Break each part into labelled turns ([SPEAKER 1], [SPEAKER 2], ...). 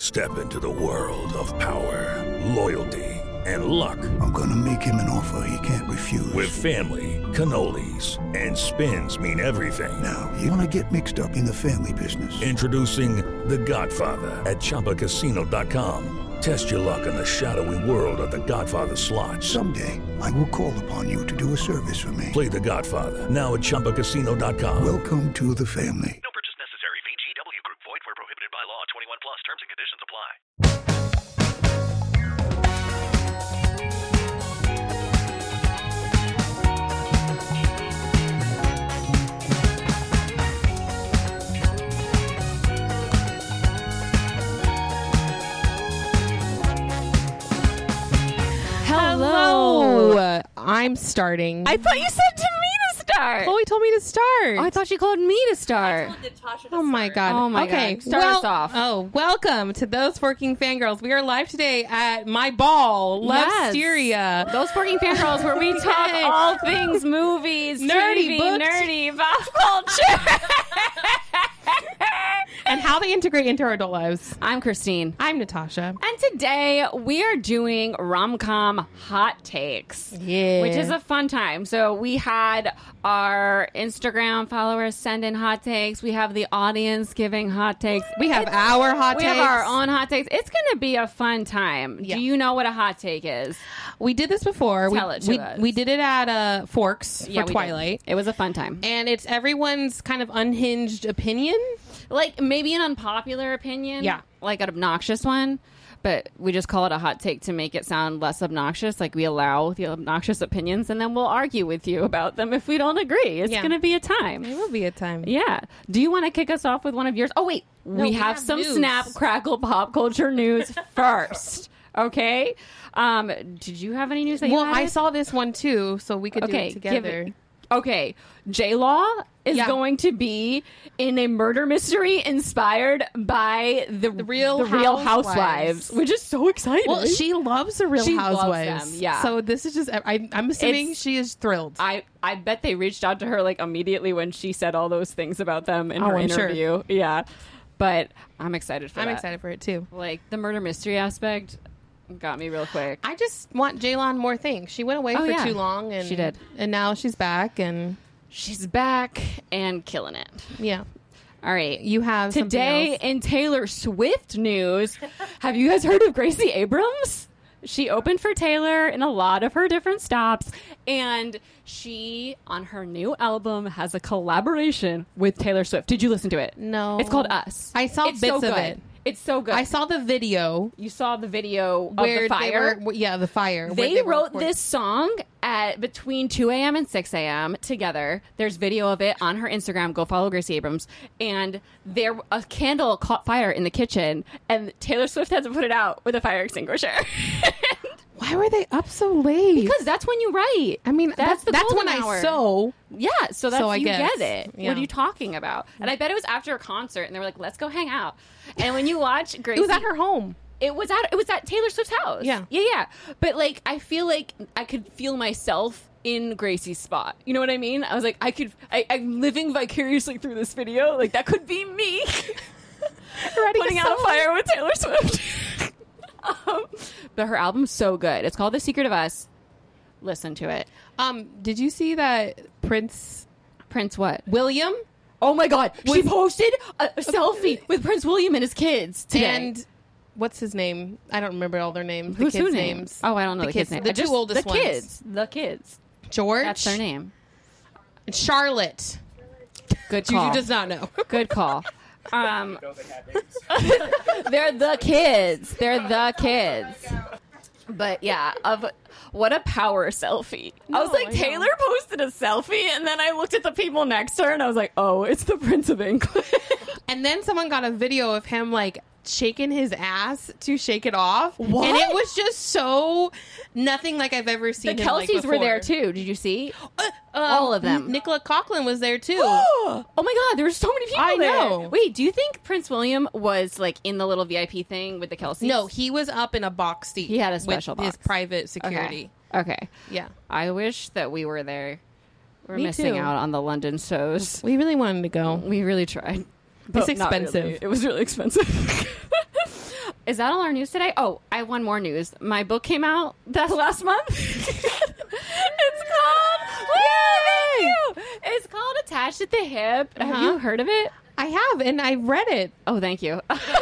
[SPEAKER 1] Step into the world of power, loyalty, and luck.
[SPEAKER 2] I'm gonna make him an offer he can't refuse.
[SPEAKER 1] With family, cannolis, and spins mean everything.
[SPEAKER 2] Now, you wanna get mixed up in the family business.
[SPEAKER 1] Introducing The Godfather at ChumbaCasino.com. Test your luck in the shadowy world of The Godfather slot.
[SPEAKER 2] Someday, I will call upon you to do a service for me.
[SPEAKER 1] Play The Godfather now at ChumbaCasino.com.
[SPEAKER 2] Welcome to the family.
[SPEAKER 3] No purchase necessary. VGW Group. Void where prohibited by law. 21 plus. Terms and conditions apply.
[SPEAKER 4] Hello. I'm starting.
[SPEAKER 5] I thought you said to me to start.
[SPEAKER 4] Chloe told me to start.
[SPEAKER 5] Oh, I thought she called me to start.
[SPEAKER 4] Oh my god.
[SPEAKER 5] Oh my
[SPEAKER 4] okay.
[SPEAKER 5] God. Start us off.
[SPEAKER 4] Oh, welcome to Those Forking Fangirls. We are live today at my ball,
[SPEAKER 5] Yes.
[SPEAKER 4] Lovesteria.
[SPEAKER 5] Those Forking Fangirls, where we talk
[SPEAKER 4] Yay.
[SPEAKER 5] all things movies,
[SPEAKER 4] Nerdy,
[SPEAKER 5] TV,
[SPEAKER 4] books.
[SPEAKER 5] nerdy, pop culture.
[SPEAKER 4] And how they integrate into our adult lives.
[SPEAKER 5] I'm Christine.
[SPEAKER 4] I'm Natasha.
[SPEAKER 5] And today we are doing rom-com hot takes.
[SPEAKER 4] Yeah.
[SPEAKER 5] Which is a fun time. So we had our Instagram followers send in hot takes. We have the audience giving hot takes.
[SPEAKER 4] We have our hot
[SPEAKER 5] We
[SPEAKER 4] takes.
[SPEAKER 5] have our own hot takes. It's going to be a fun time.
[SPEAKER 4] Yeah.
[SPEAKER 5] Do you know what a hot take is?
[SPEAKER 4] We did this before.
[SPEAKER 5] Tell it to us.
[SPEAKER 4] We did it at Forks
[SPEAKER 5] Yeah,
[SPEAKER 4] for
[SPEAKER 5] we did.
[SPEAKER 4] Twilight.
[SPEAKER 5] It was a fun time.
[SPEAKER 4] And it's everyone's kind of unhinged opinion.
[SPEAKER 5] Like maybe an unpopular opinion.
[SPEAKER 4] Yeah.
[SPEAKER 5] Like an obnoxious one. But we just call it a hot take to make it sound less obnoxious. Like we allow the obnoxious opinions and then we'll argue with you about them if we don't agree. It's
[SPEAKER 4] Yeah.
[SPEAKER 5] going to be a time.
[SPEAKER 4] It will be a time.
[SPEAKER 5] Yeah. Do you want to kick us off with one of yours? Oh, wait.
[SPEAKER 4] No,
[SPEAKER 5] we have some
[SPEAKER 4] news.
[SPEAKER 5] Snap, Crackle, Pop culture news first. Okay. Did you have any news that you
[SPEAKER 4] Well,
[SPEAKER 5] had?
[SPEAKER 4] I saw this one too, so we could do
[SPEAKER 5] Okay,
[SPEAKER 4] it together.
[SPEAKER 5] Okay, J-Law is
[SPEAKER 4] Yeah.
[SPEAKER 5] going to be in a murder mystery inspired by the
[SPEAKER 4] Real
[SPEAKER 5] Real
[SPEAKER 4] Housewives.
[SPEAKER 5] Housewives, which is so exciting.
[SPEAKER 4] Well, she loves the Real
[SPEAKER 5] She loves
[SPEAKER 4] Housewives.
[SPEAKER 5] them, yeah.
[SPEAKER 4] So this is just, I'm assuming
[SPEAKER 5] It's-
[SPEAKER 4] she is thrilled.
[SPEAKER 5] I bet they reached out to her like immediately when she said all those things about them in her
[SPEAKER 4] I'm sure.
[SPEAKER 5] interview. Yeah, but I'm excited for
[SPEAKER 4] I'm
[SPEAKER 5] that.
[SPEAKER 4] excited for it too.
[SPEAKER 5] Like the murder mystery aspect got me real quick.
[SPEAKER 4] I just want J-Lon more things. She went away
[SPEAKER 5] Oh,
[SPEAKER 4] for
[SPEAKER 5] yeah.
[SPEAKER 4] too long, and
[SPEAKER 5] She did.
[SPEAKER 4] and now she's back, and
[SPEAKER 5] She's back and killing it.
[SPEAKER 4] yeah,
[SPEAKER 5] All right.
[SPEAKER 4] you have
[SPEAKER 5] Today
[SPEAKER 4] something else.
[SPEAKER 5] in Taylor Swift news, have you guys heard of Gracie Abrams? She opened for Taylor in a lot of her different stops, and she, on her new album, has a collaboration with Taylor Swift. Did you listen to it?
[SPEAKER 4] No.
[SPEAKER 5] It's called Us.
[SPEAKER 4] I saw
[SPEAKER 5] It's
[SPEAKER 4] bits
[SPEAKER 5] so
[SPEAKER 4] of
[SPEAKER 5] good.
[SPEAKER 4] it.
[SPEAKER 5] It's so good.
[SPEAKER 4] I saw the video
[SPEAKER 5] You saw the video
[SPEAKER 4] where
[SPEAKER 5] of the fire.
[SPEAKER 4] they were, yeah, the fire. where
[SPEAKER 5] They
[SPEAKER 4] were
[SPEAKER 5] wrote
[SPEAKER 4] recording.
[SPEAKER 5] this song at between 2 a.m. and 6 a.m. together. There's video of it on her Instagram. Go follow Gracie Abrams. And there, a candle caught fire in the kitchen, and Taylor Swift had to put it out with a fire extinguisher.
[SPEAKER 4] Why were they up so late?
[SPEAKER 5] Because that's when you write.
[SPEAKER 4] I mean,
[SPEAKER 5] that's the
[SPEAKER 4] that's when
[SPEAKER 5] golden
[SPEAKER 4] I
[SPEAKER 5] hour.
[SPEAKER 4] sew.
[SPEAKER 5] Yeah, so that's
[SPEAKER 4] So I
[SPEAKER 5] you
[SPEAKER 4] guess.
[SPEAKER 5] get it.
[SPEAKER 4] Yeah.
[SPEAKER 5] What are you talking about? And I bet it was after a concert, and they were like, "Let's go hang out." And when you watch Gracie,
[SPEAKER 4] It was at her home.
[SPEAKER 5] It was at Taylor Swift's house.
[SPEAKER 4] Yeah.
[SPEAKER 5] Yeah. But like, I feel like I could feel myself in Gracie's spot. You know what I mean? I was like, I'm living vicariously through this video. Like that could be me putting out a fire with Taylor Swift. But her album's so good. It's called The Secret of Us. Listen to it.
[SPEAKER 4] Did you see that Prince
[SPEAKER 5] What?
[SPEAKER 4] William
[SPEAKER 5] Oh my God. She posted a selfie with Prince William and his kids today.
[SPEAKER 4] and what's his name? I don't remember all their names.
[SPEAKER 5] Who's
[SPEAKER 4] the kids'
[SPEAKER 5] who name?
[SPEAKER 4] names.
[SPEAKER 5] Oh, I don't know the kids' name.
[SPEAKER 4] The two oldest
[SPEAKER 5] the
[SPEAKER 4] ones.
[SPEAKER 5] kids. The kids.
[SPEAKER 4] George.
[SPEAKER 5] That's their name.
[SPEAKER 4] And Charlotte.
[SPEAKER 5] Good
[SPEAKER 4] Juju
[SPEAKER 5] call.
[SPEAKER 4] does not know.
[SPEAKER 5] Good call. They're the kids. They're the kids. But yeah, what a power selfie. I was like,
[SPEAKER 4] I know.
[SPEAKER 5] Taylor posted a selfie, and then I looked at the people next to her, and I was like, oh, it's the Prince of England.
[SPEAKER 4] And then someone got a video of him like shaking his ass to shake it off.
[SPEAKER 5] What?
[SPEAKER 4] And it was just so nothing like I've ever
[SPEAKER 5] The
[SPEAKER 4] seen him like
[SPEAKER 5] Kelseys were there
[SPEAKER 4] before.
[SPEAKER 5] too. Did you see? All of them.
[SPEAKER 4] Nicola Coughlan was there too.
[SPEAKER 5] Oh my God, there were so many people
[SPEAKER 4] I
[SPEAKER 5] there.
[SPEAKER 4] know.
[SPEAKER 5] Wait, do you think Prince William was like in the little VIP thing with the Kelseys?
[SPEAKER 4] No, he was up in a box seat.
[SPEAKER 5] He had a special
[SPEAKER 4] with his
[SPEAKER 5] box.
[SPEAKER 4] private security.
[SPEAKER 5] Okay.
[SPEAKER 4] Yeah.
[SPEAKER 5] I wish that we were there. We're
[SPEAKER 4] Me
[SPEAKER 5] missing
[SPEAKER 4] too.
[SPEAKER 5] out on the London shows.
[SPEAKER 4] We really wanted to go.
[SPEAKER 5] We really tried.
[SPEAKER 4] It's
[SPEAKER 5] But not
[SPEAKER 4] expensive.
[SPEAKER 5] really. It was really expensive. Is that all our news today? Oh, I have one more news. My book came out that last month. It's called Attached at the Hip. Have you heard of it?
[SPEAKER 4] I have, and I read it.
[SPEAKER 5] Oh, thank you.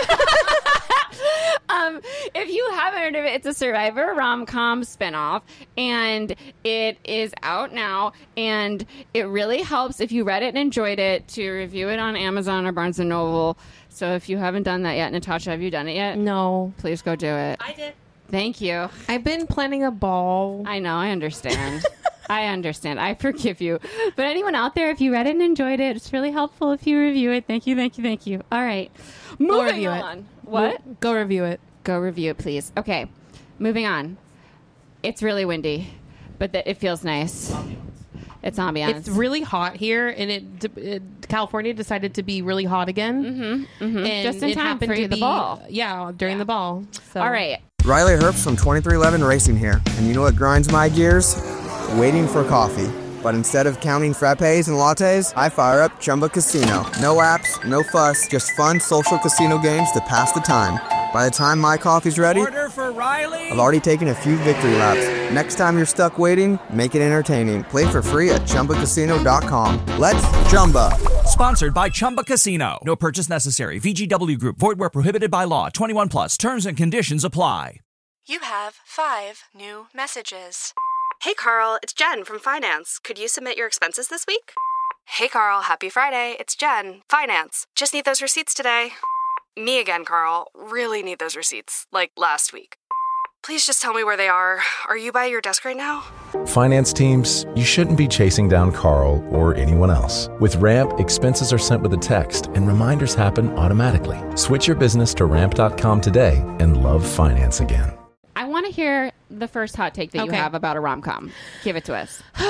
[SPEAKER 5] If you haven't heard of it, it's a Survivor rom-com spinoff, and it is out now, and it really helps if you read it and enjoyed it to review it on Amazon or Barnes & Noble. So if you haven't done that yet, Natasha, have you done it yet?
[SPEAKER 4] No.
[SPEAKER 5] Please go do it.
[SPEAKER 6] I did.
[SPEAKER 5] Thank you.
[SPEAKER 4] I've been planning a ball.
[SPEAKER 5] I know. I understand. I understand. I forgive you. But anyone out there, if you read it and enjoyed it, it's really helpful if you review it. Thank you, thank you, thank you. All right. Moving
[SPEAKER 4] review
[SPEAKER 5] on.
[SPEAKER 4] it.
[SPEAKER 5] What?
[SPEAKER 4] Go review it.
[SPEAKER 5] Go review it, please. Okay. Moving on. It's really windy, but it feels nice. It's ambiance.
[SPEAKER 4] It's really hot here, and California decided to be really hot again. And
[SPEAKER 5] Just in
[SPEAKER 4] it
[SPEAKER 5] time
[SPEAKER 4] happened
[SPEAKER 5] for
[SPEAKER 4] to
[SPEAKER 5] the
[SPEAKER 4] be,
[SPEAKER 5] ball.
[SPEAKER 4] Yeah, during the ball. So.
[SPEAKER 5] All right.
[SPEAKER 7] Riley Herbst from 2311 Racing here, and you know what grinds my gears? Waiting for coffee. But instead of counting frappes and lattes, I fire up Chumba Casino. No apps, no fuss, just fun social casino games to pass the time. By the time my coffee's ready,
[SPEAKER 8] Order for Riley.
[SPEAKER 7] I've already taken a few victory laps. Next time you're stuck waiting, make it entertaining. Play for free at ChumbaCasino.com. Let's Chumba.
[SPEAKER 8] Sponsored by Chumba Casino. No purchase necessary. VGW Group. Void where prohibited by law. 21 plus. Terms and conditions apply.
[SPEAKER 9] You have 5 new messages. Hey, Carl. It's Jen from Finance. Could you submit your expenses this week? Hey, Carl. Happy Friday. It's Jen. Finance. Just need those receipts today. Me again, Carl. Really need those receipts. Like last week. Please just tell me where they are. Are you by your desk right now?
[SPEAKER 10] Finance teams, you shouldn't be chasing down Carl or anyone else. With Ramp, expenses are sent with a text and reminders happen automatically. Switch your business to ramp.com today and love finance again.
[SPEAKER 5] I want to hear the first hot take that you have about a rom-com. Give it to us. That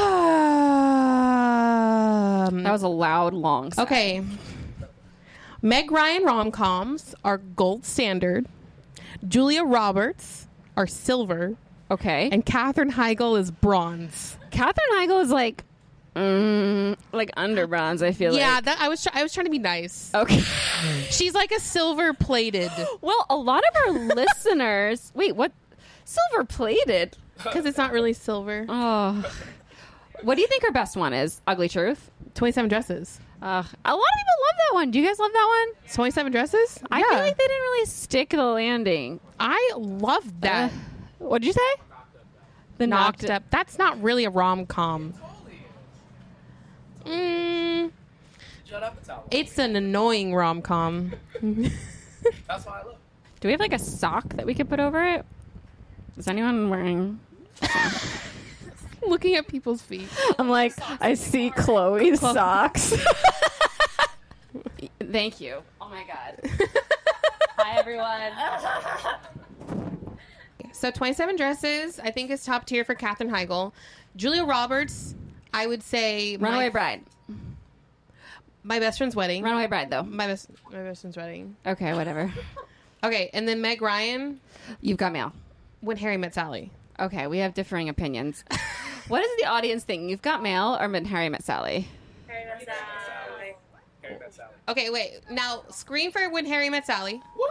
[SPEAKER 5] was a loud, long sigh.
[SPEAKER 4] Okay. Meg Ryan rom-coms are gold standard. Julia Roberts are silver.
[SPEAKER 5] Okay.
[SPEAKER 4] And Katherine Heigl is bronze.
[SPEAKER 5] Katherine Heigl is like under bronze, I feel like.
[SPEAKER 4] Yeah, I was trying to be nice.
[SPEAKER 5] Okay.
[SPEAKER 4] She's like a silver plated.
[SPEAKER 5] Well, a lot of our listeners... Wait, what? Silver plated?
[SPEAKER 4] Because it's not really silver.
[SPEAKER 5] Oh. What do you think her best one is? Ugly Truth?
[SPEAKER 4] 27 Dresses.
[SPEAKER 5] A lot of people love that one. Do you guys love that one?
[SPEAKER 4] 27 Dresses?
[SPEAKER 5] I feel like they didn't really stick the landing.
[SPEAKER 4] I loved that.
[SPEAKER 5] What'd you say? The
[SPEAKER 4] Knocked Up. That's not really a rom-com. It's an annoying rom-com.
[SPEAKER 8] That's why I love.
[SPEAKER 5] Do we have like a sock that we could put over it? Is anyone wearing...
[SPEAKER 4] Looking at people's feet.
[SPEAKER 5] I'm like, I see Chloe's socks. Thank you. Oh my God. Hi, everyone.
[SPEAKER 4] So 27 Dresses, I think, is top tier for Katherine Heigl. Julia Roberts, I would say...
[SPEAKER 5] Runaway Bride.
[SPEAKER 4] My Best Friend's Wedding.
[SPEAKER 5] Runaway Bride, though.
[SPEAKER 4] My best friend's wedding.
[SPEAKER 5] Okay, whatever.
[SPEAKER 4] Okay, and then Meg Ryan.
[SPEAKER 5] You've Got Mail.
[SPEAKER 4] When Harry Met Sally.
[SPEAKER 5] Okay, we have differing opinions. What is the audience think? You've Got Mail or When Harry Met Sally?
[SPEAKER 6] Harry Met Sally.
[SPEAKER 8] Harry Met Sally.
[SPEAKER 4] Okay, wait. Now, scream for When Harry Met Sally.
[SPEAKER 6] Woo!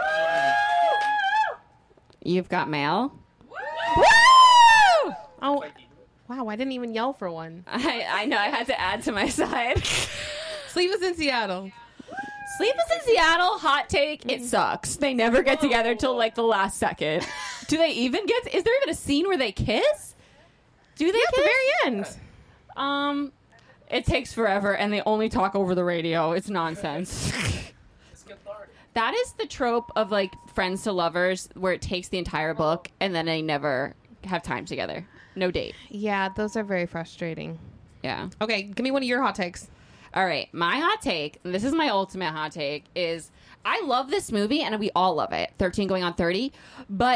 [SPEAKER 5] You've Got Mail?
[SPEAKER 4] Woo! Oh, wow, I didn't even yell for one.
[SPEAKER 5] I know, I had to add to my side.
[SPEAKER 4] Sleepless in Seattle.
[SPEAKER 5] Sleepless in Seattle, hot take, it sucks. They never get together till like the last second. Do they even get... Is there even a scene where they kiss? Do they kiss?
[SPEAKER 4] At the very end.
[SPEAKER 5] It takes forever, and they only talk over the radio. It's nonsense. That is the trope of like friends to lovers, where it takes the entire book, and then they never have time together. No date.
[SPEAKER 4] Yeah, those are very frustrating.
[SPEAKER 5] Yeah.
[SPEAKER 4] Okay, give me one of your hot takes.
[SPEAKER 5] All right, my hot take, and this is my ultimate hot take, is I love this movie, and we all love it, 13 going on 30, but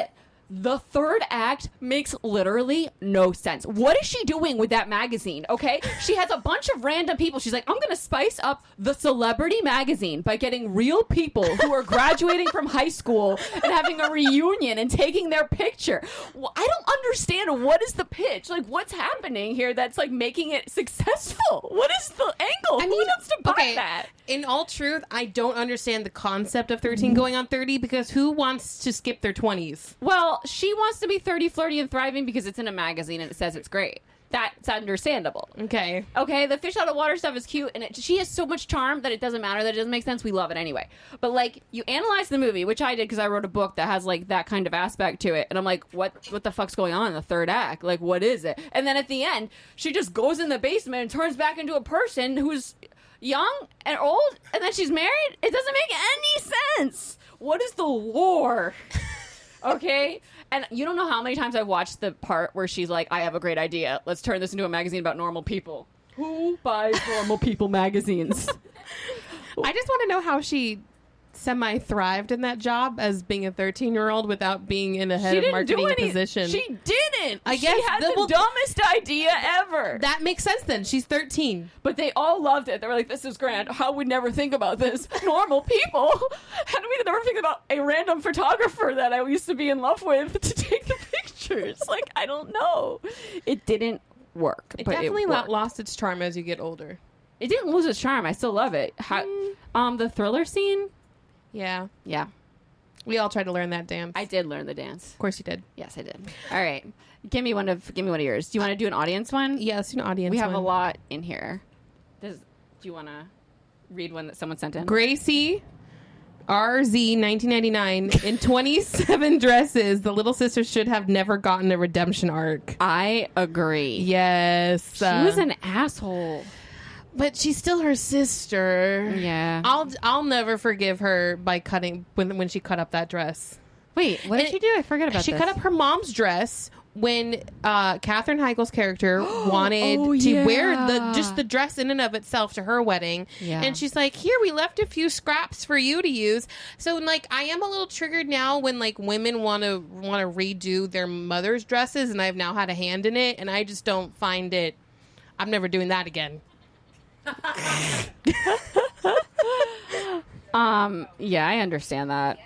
[SPEAKER 5] The third act makes literally no sense. What is she doing with that magazine, okay? She has a bunch of random people. She's like, I'm going to spice up the celebrity magazine by getting real people who are graduating from high school and having a reunion and taking their picture. Well, I don't understand what is the pitch. Like, what's happening here that's, like, making it successful? What is the angle? Who wants to buy that?
[SPEAKER 4] In all truth, I don't understand the concept of 13 going on 30 because who wants to skip their 20s?
[SPEAKER 5] Well, she wants to be 30, flirty, and thriving because it's in a magazine and it says it's great. That's understandable.
[SPEAKER 4] Okay.
[SPEAKER 5] Okay, the fish out of water stuff is cute, and she has so much charm that it doesn't matter that it doesn't make sense. We love it anyway. But, like, you analyze the movie, which I did because I wrote a book that has, like, that kind of aspect to it. And I'm like, what the fuck's going on in the third act? Like, what is it? And then at the end, she just goes in the basement and turns back into a person who's young and old, and then she's married? It doesn't make any sense. What is the lore? Okay? And you don't know how many times I've watched the part where she's like, I have a great idea. Let's turn this into a magazine about normal people. Who buys normal people magazines?
[SPEAKER 4] I just want to know how she semi-thrived in that job as being a 13-year-old without being in a head of marketing position.
[SPEAKER 5] She didn't.
[SPEAKER 4] I guess
[SPEAKER 5] she had the dumbest idea ever.
[SPEAKER 4] That makes sense then. She's 13.
[SPEAKER 5] But they all loved it. They were like, this is grand. How would never think about this? Normal people. How do we never think about a random photographer that I used to be in love with to take the pictures? Like, I don't know. It didn't work.
[SPEAKER 4] It
[SPEAKER 5] but
[SPEAKER 4] definitely
[SPEAKER 5] it worked.
[SPEAKER 4] lost its charm as you get older.
[SPEAKER 5] It didn't lose its charm. I still love it. The thriller scene?
[SPEAKER 4] Yeah.
[SPEAKER 5] Yeah.
[SPEAKER 4] We all tried to learn that dance.
[SPEAKER 5] I did learn the dance.
[SPEAKER 4] Of course you did.
[SPEAKER 5] Yes, I did. All right. Give me one of yours. Do you want to do an audience one?
[SPEAKER 4] Yeah, let's do an audience
[SPEAKER 5] We have
[SPEAKER 4] one.
[SPEAKER 5] a lot in here. Do you want to read one that someone sent in?
[SPEAKER 4] Gracie, RZ 1999, in 27 dresses, the little sister should have never gotten a redemption arc.
[SPEAKER 5] I agree.
[SPEAKER 4] Yes.
[SPEAKER 5] She was an asshole.
[SPEAKER 4] But she's still her sister.
[SPEAKER 5] Yeah.
[SPEAKER 4] I'll never forgive her by cutting when she cut up that dress.
[SPEAKER 5] Wait, what did she do? I forget about
[SPEAKER 4] She
[SPEAKER 5] this.
[SPEAKER 4] cut up her mom's dress when Katherine Heigl's character wanted to wear the dress in and of itself to her wedding.
[SPEAKER 5] Yeah.
[SPEAKER 4] And she's like, here, we left a few scraps for you to use. So, like, I am a little triggered now when, like, women want to redo their mother's dresses, and I've now had a hand in it, and I just don't find it. I'm never doing that again.
[SPEAKER 5] Yeah, I understand that.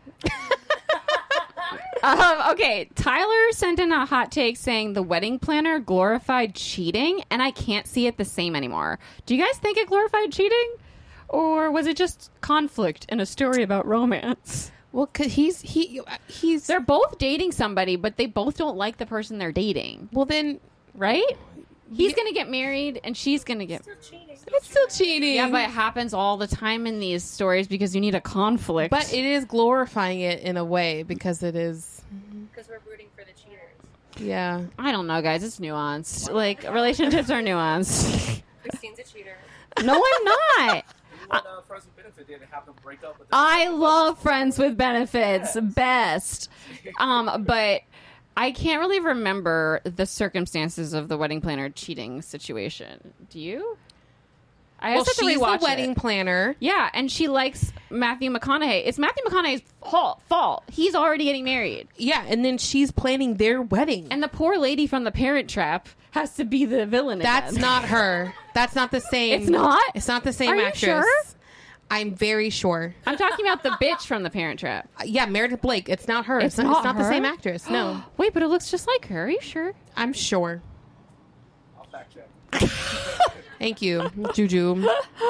[SPEAKER 5] Okay, Tyler sent in a hot take saying the wedding planner glorified cheating, and I can't see it the same anymore. Do you guys think it glorified cheating? Or was it just conflict in a story about romance?
[SPEAKER 4] Well, cause he's
[SPEAKER 5] they're both dating somebody, but they both don't like the person they're dating.
[SPEAKER 4] Well, then,
[SPEAKER 5] right? He's going to get married, and she's going to get...
[SPEAKER 4] It's still cheating.
[SPEAKER 5] Yeah, but it happens all the time in these stories because you need a conflict.
[SPEAKER 4] But it is glorifying it in a way because it is...
[SPEAKER 6] Because we're rooting for the cheaters.
[SPEAKER 4] Yeah.
[SPEAKER 5] I don't know, guys. It's nuanced. Like, relationships are nuanced.
[SPEAKER 6] Christine's a cheater.
[SPEAKER 5] No, I'm not.
[SPEAKER 11] Friends with Benefit did have them break up with
[SPEAKER 5] I love Friends with Benefits. Best. But... I can't really remember the circumstances of the wedding planner cheating situation. Do you? I
[SPEAKER 4] Well,
[SPEAKER 5] have to
[SPEAKER 4] she's the
[SPEAKER 5] rewatch
[SPEAKER 4] wedding
[SPEAKER 5] it.
[SPEAKER 4] planner.
[SPEAKER 5] Yeah, and she likes Matthew McConaughey. It's Matthew McConaughey's fault. He's already getting married.
[SPEAKER 4] Yeah, and then she's planning their wedding.
[SPEAKER 5] And the poor lady from The Parent Trap has to be the villain
[SPEAKER 4] That's
[SPEAKER 5] again.
[SPEAKER 4] not her. That's not the same.
[SPEAKER 5] It's not?
[SPEAKER 4] It's not the same
[SPEAKER 5] Are you
[SPEAKER 4] actress.
[SPEAKER 5] sure?
[SPEAKER 4] I'm very sure.
[SPEAKER 5] I'm talking about the bitch from The Parent Trap.
[SPEAKER 4] Yeah, Meredith Blake. It's not her.
[SPEAKER 5] It's
[SPEAKER 4] It's
[SPEAKER 5] not
[SPEAKER 4] not the
[SPEAKER 5] her?
[SPEAKER 4] same actress. No.
[SPEAKER 5] Wait, but it looks just like her. Are you sure?
[SPEAKER 4] I'm sure.
[SPEAKER 11] I'll fact check.
[SPEAKER 4] Thank you, Juju.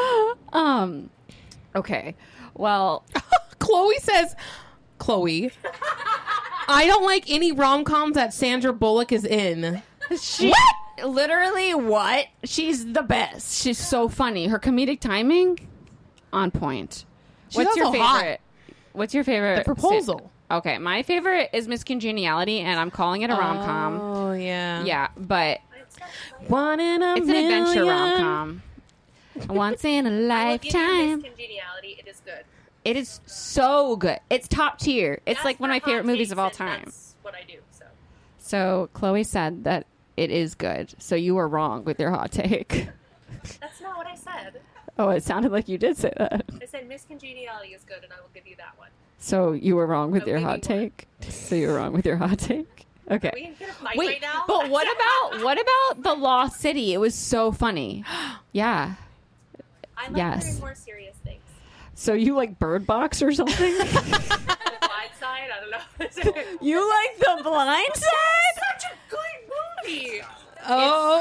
[SPEAKER 5] Okay. Well,
[SPEAKER 4] Chloe says, Chloe, I don't like any rom-coms that Sandra Bullock is in.
[SPEAKER 5] What? Literally, what? She's the best. She's so funny. Her comedic timing, on point.
[SPEAKER 4] She's
[SPEAKER 5] What's your
[SPEAKER 4] also
[SPEAKER 5] favorite?
[SPEAKER 4] hot.
[SPEAKER 5] What's your favorite?
[SPEAKER 4] The Proposal.
[SPEAKER 5] Okay, my favorite is Miss Congeniality, and I'm calling it a rom-com.
[SPEAKER 4] Oh, yeah.
[SPEAKER 5] Yeah, but
[SPEAKER 4] One in a
[SPEAKER 5] it's
[SPEAKER 4] million.
[SPEAKER 5] an adventure rom-com. Once in a lifetime.
[SPEAKER 6] Congeniality, it is good.
[SPEAKER 5] It is so good. It's top tier. It's
[SPEAKER 6] That's
[SPEAKER 5] like one of my
[SPEAKER 6] the
[SPEAKER 5] favorite
[SPEAKER 6] hot
[SPEAKER 5] movies of all
[SPEAKER 6] takes, and
[SPEAKER 5] time.
[SPEAKER 6] That's what I do. So
[SPEAKER 5] So Chloe said that it is good. So you were wrong with your hot take.
[SPEAKER 6] that's not what I said.
[SPEAKER 5] Oh, it sounded like you did say that.
[SPEAKER 6] I said Miss Congeniality is good, and I will give you that one.
[SPEAKER 5] So you were wrong with your hot take. So you were wrong with your hot take. Okay.
[SPEAKER 6] Are we gonna fight
[SPEAKER 5] Wait,
[SPEAKER 6] right now?
[SPEAKER 5] but what about the Lost City? It was so funny. Yeah.
[SPEAKER 6] I like
[SPEAKER 5] Yes.
[SPEAKER 6] hearing more serious things.
[SPEAKER 5] So you like Bird Box or something?
[SPEAKER 6] The Blind Side? I don't know.
[SPEAKER 5] You like The Blind Side?
[SPEAKER 6] Such a good movie.
[SPEAKER 4] Oh,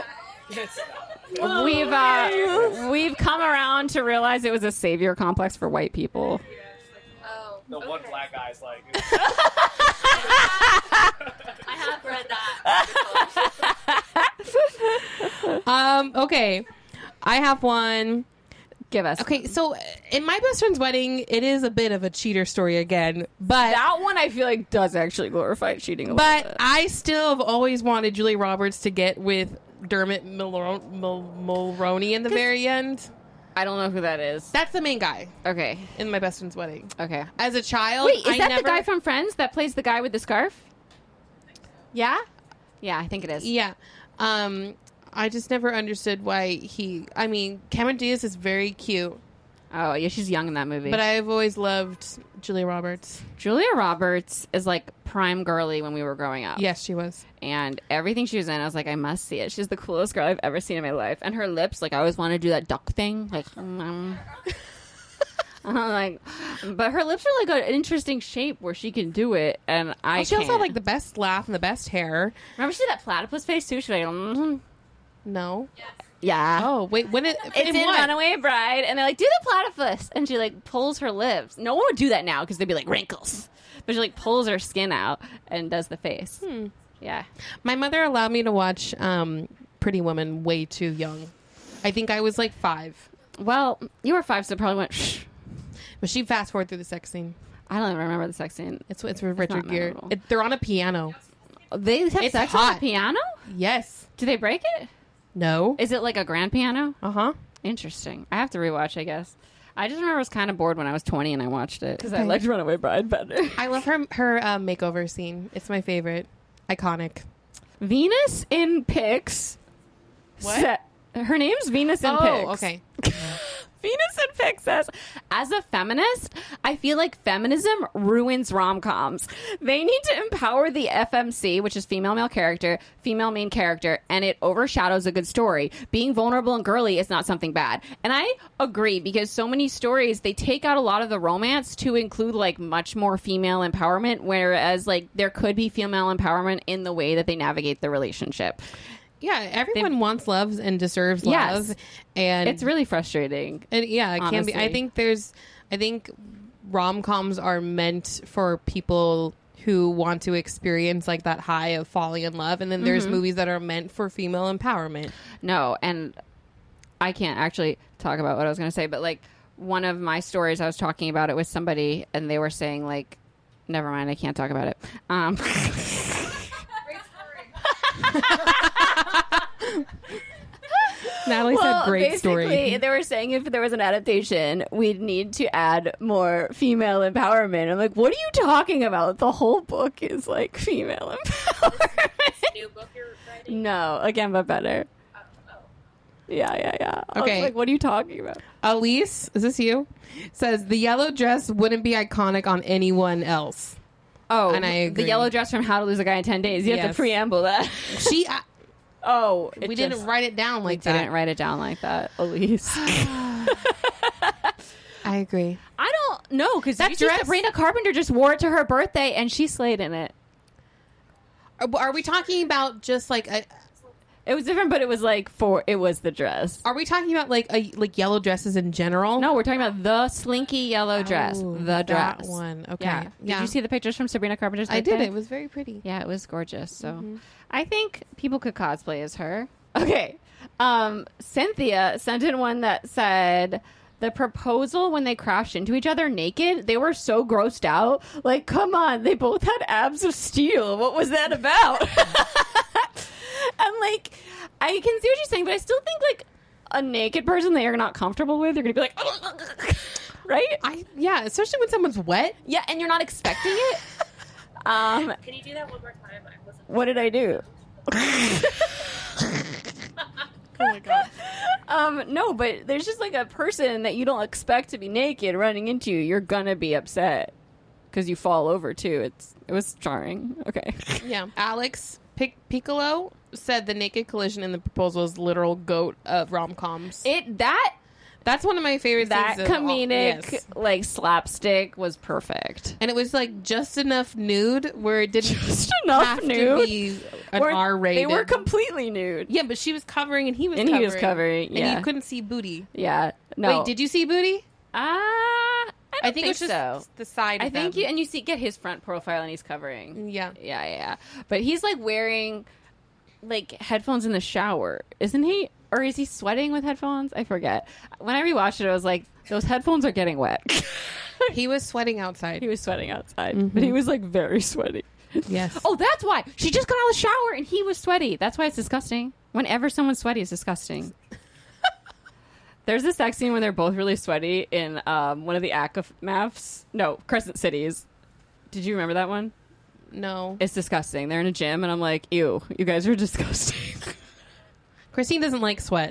[SPEAKER 5] We've come around to realize it was a savior complex for white people.
[SPEAKER 6] Oh.
[SPEAKER 11] The one black guy's like.
[SPEAKER 6] I have read that.
[SPEAKER 4] okay. I have one.
[SPEAKER 5] Give us.
[SPEAKER 4] Okay, so in my best friend's wedding, it is a bit of a cheater story again, but
[SPEAKER 5] That one I feel like does actually glorify cheating a little
[SPEAKER 4] but
[SPEAKER 5] bit.
[SPEAKER 4] I still have always wanted Julia Roberts to get with Dermot Mulroney in the very end.
[SPEAKER 5] I don't know who that is.
[SPEAKER 4] That's the main guy
[SPEAKER 5] Okay.
[SPEAKER 4] in my best friend's wedding.
[SPEAKER 5] Okay.
[SPEAKER 4] As a child,
[SPEAKER 5] Wait, is
[SPEAKER 4] I
[SPEAKER 5] that
[SPEAKER 4] never,
[SPEAKER 5] the guy from Friends that plays the guy with the scarf? Yeah? Yeah, I think it is.
[SPEAKER 4] Yeah. I just never understood why Cameron Diaz is very cute,
[SPEAKER 5] Oh, yeah, she's young in that movie.
[SPEAKER 4] but I've always loved Julia Roberts.
[SPEAKER 5] Julia Roberts is like prime girly when we were growing up.
[SPEAKER 4] Yes, she was.
[SPEAKER 5] And everything she was in, I was like, I must see it. She's the coolest girl I've ever seen in my life. And her lips, like, I always want to do that duck thing. Like, I'm like, but her lips are like an interesting shape where she can do it. And I
[SPEAKER 4] She also
[SPEAKER 5] can't.
[SPEAKER 4] had like the best laugh and the best hair.
[SPEAKER 5] Remember she did that platypus face too? She was like,
[SPEAKER 4] No.
[SPEAKER 5] yeah.
[SPEAKER 4] Oh, wait, when it
[SPEAKER 5] It's in
[SPEAKER 4] what?
[SPEAKER 5] Runaway Bride, and they're like, do the platypus, and she like pulls her lips. No one would do that now because they'd be like wrinkles, but she like pulls her skin out and does the face. Yeah,
[SPEAKER 4] My mother allowed me to watch Pretty Woman way too young. I think I was like 5.
[SPEAKER 5] well, you were 5, so it probably went. Shh.
[SPEAKER 4] But she fast forward through the sex scene.
[SPEAKER 5] I don't even remember the sex scene.
[SPEAKER 4] It's with Richard
[SPEAKER 5] not
[SPEAKER 4] Gere.
[SPEAKER 5] memorable.
[SPEAKER 4] They're on a piano.
[SPEAKER 5] They have
[SPEAKER 4] It's
[SPEAKER 5] sex on
[SPEAKER 4] hot.
[SPEAKER 5] the piano?
[SPEAKER 4] Yes.
[SPEAKER 5] Do they break it?
[SPEAKER 4] No.
[SPEAKER 5] Is it like a grand piano?
[SPEAKER 4] Uh-huh.
[SPEAKER 5] Interesting. I have to rewatch, I guess. I just remember I was kind of bored when I was 20 and I watched it because I
[SPEAKER 4] Okay.
[SPEAKER 5] liked Runaway Bride better.
[SPEAKER 4] I love her makeover scene. It's my favorite. Iconic.
[SPEAKER 5] Venus in Pics.
[SPEAKER 4] What?
[SPEAKER 5] Her name's Venus in Pics.
[SPEAKER 4] Oh, okay.
[SPEAKER 5] Venus in Pics says, as a feminist, I feel like feminism ruins rom-coms. They need to empower the FMC, which is female main character, and it overshadows a good story. Being vulnerable and girly is not something bad. And I agree, because so many stories, they take out a lot of the romance to include like much more female empowerment, whereas like there could be female empowerment in the way that they navigate the relationship.
[SPEAKER 4] Yeah, everyone wants love and deserves
[SPEAKER 5] Yes.
[SPEAKER 4] love. And
[SPEAKER 5] It's really frustrating.
[SPEAKER 4] And yeah, it can be. I
[SPEAKER 5] honestly.
[SPEAKER 4] think rom-coms are meant for people who want to experience like that high of falling in love, and then there's movies that are meant for female empowerment.
[SPEAKER 5] No, and I can't actually talk about what I was going to say, but like one of my stories, I was talking about it with somebody, and they were saying like, never mind, I can't talk about it.
[SPEAKER 4] Natalie said great story.
[SPEAKER 5] Basically, they were saying if there was an adaptation, we'd need to add more female empowerment. I'm like, what are you talking about? The whole book is like female empowerment.
[SPEAKER 6] New book you're writing?
[SPEAKER 5] No, again, but better. Yeah. I was
[SPEAKER 4] Okay.
[SPEAKER 5] like, what are you talking about?
[SPEAKER 4] Elise, is this you? Says the yellow dress wouldn't be iconic on anyone else.
[SPEAKER 5] Oh,
[SPEAKER 4] And I agree.
[SPEAKER 5] the yellow dress from How to Lose a Guy in 10 Days. You have
[SPEAKER 4] Yes.
[SPEAKER 5] to preamble that.
[SPEAKER 4] She,
[SPEAKER 5] Oh,
[SPEAKER 4] we didn't write it down like that.
[SPEAKER 5] Didn't write it down like that, Elise.
[SPEAKER 4] I agree.
[SPEAKER 5] I don't know because
[SPEAKER 4] That dress-
[SPEAKER 5] Sabrina Carpenter just wore it to her birthday and she slayed in it.
[SPEAKER 4] Are we talking about just like a?
[SPEAKER 5] It was different, but it was like it was the dress.
[SPEAKER 4] Are we talking about like yellow dresses in general?
[SPEAKER 5] No, we're talking about the slinky yellow dress.
[SPEAKER 4] Oh,
[SPEAKER 5] The dress.
[SPEAKER 4] that one. Okay.
[SPEAKER 5] Yeah. Did you see the pictures from Sabrina Carpenter's birthday?
[SPEAKER 4] I did. It was very pretty.
[SPEAKER 5] Yeah, it was gorgeous. So I think people could cosplay as her. Okay. Cynthia sent in one that said the proposal when they crashed into each other naked, they were so grossed out. Like, come on, they both had abs of steel. What was that about? And like, I can see what you're saying, but I still think like a naked person that you're not comfortable with, you're gonna be like, right?
[SPEAKER 4] Yeah, especially when someone's wet.
[SPEAKER 5] Yeah, and you're not expecting it.
[SPEAKER 6] Can you do that one more time? I wasn't.
[SPEAKER 5] What did I do?
[SPEAKER 4] Oh my god.
[SPEAKER 5] No, but there's just like a person that you don't expect to be naked running into you. You're gonna be upset because you fall over too. It was jarring. Okay.
[SPEAKER 4] Yeah. Alex Piccolo said the naked collision in The Proposal is literal goat of rom-coms. That's one of my favorite
[SPEAKER 5] That
[SPEAKER 4] things.
[SPEAKER 5] comedic, like, slapstick was perfect.
[SPEAKER 4] And it was, like, just enough nude where it didn't
[SPEAKER 5] Just enough
[SPEAKER 4] have
[SPEAKER 5] nude.
[SPEAKER 4] to be an R-rated.
[SPEAKER 5] They were completely nude.
[SPEAKER 4] Yeah, but she was covering and he was
[SPEAKER 5] And
[SPEAKER 4] covering.
[SPEAKER 5] he was covering, yeah.
[SPEAKER 4] And you couldn't see booty.
[SPEAKER 5] Yeah. No.
[SPEAKER 4] Wait, did you see booty?
[SPEAKER 5] I
[SPEAKER 4] think it was just
[SPEAKER 5] so.
[SPEAKER 4] the side
[SPEAKER 5] I
[SPEAKER 4] of
[SPEAKER 5] think
[SPEAKER 4] them.
[SPEAKER 5] and you get his front profile and he's covering.
[SPEAKER 4] Yeah.
[SPEAKER 5] Yeah. But he's like wearing like headphones in the shower, isn't he? Or is he sweating with headphones? I forget. When I rewatched it, I was like, those headphones are getting wet.
[SPEAKER 4] He was sweating outside.
[SPEAKER 5] He was sweating outside, but he was like very sweaty.
[SPEAKER 4] Yes.
[SPEAKER 5] Oh, that's why. She just got out of the shower and he was sweaty. That's why it's disgusting. Whenever someone's sweaty, it's disgusting. There's a sex scene when they're both really sweaty in one of the ACA No, Crescent Cities. Did you remember that one?
[SPEAKER 4] No.
[SPEAKER 5] It's disgusting. They're in a gym and I'm like, ew, you guys are disgusting.
[SPEAKER 4] Christine doesn't like sweat.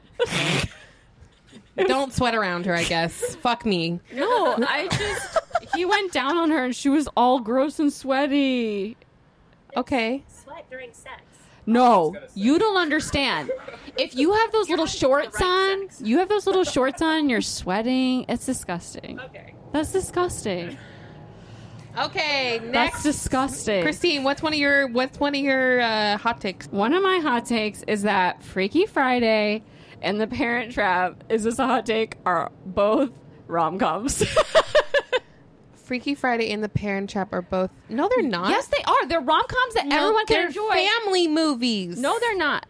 [SPEAKER 4] Don't sweat around her, I guess. Fuck me.
[SPEAKER 5] No, he went down on her and she was all gross and sweaty.
[SPEAKER 4] Okay.
[SPEAKER 6] Sweat during sex.
[SPEAKER 5] No, you don't understand. If you have those little shorts on, and you're sweating, it's disgusting.
[SPEAKER 6] Okay.
[SPEAKER 5] That's disgusting.
[SPEAKER 4] Okay, next.
[SPEAKER 5] That's disgusting.
[SPEAKER 4] Christine, what's one of your hot takes?
[SPEAKER 5] One of my hot takes is that Freaky Friday and The Parent Trap, is this a hot take, are both rom-coms.
[SPEAKER 4] Freaky Friday and The Parent Trap are both... No, they're not.
[SPEAKER 5] Yes, they are. They're rom-coms that everyone can
[SPEAKER 4] they're
[SPEAKER 5] enjoy.
[SPEAKER 4] Family movies.
[SPEAKER 5] No, they're not.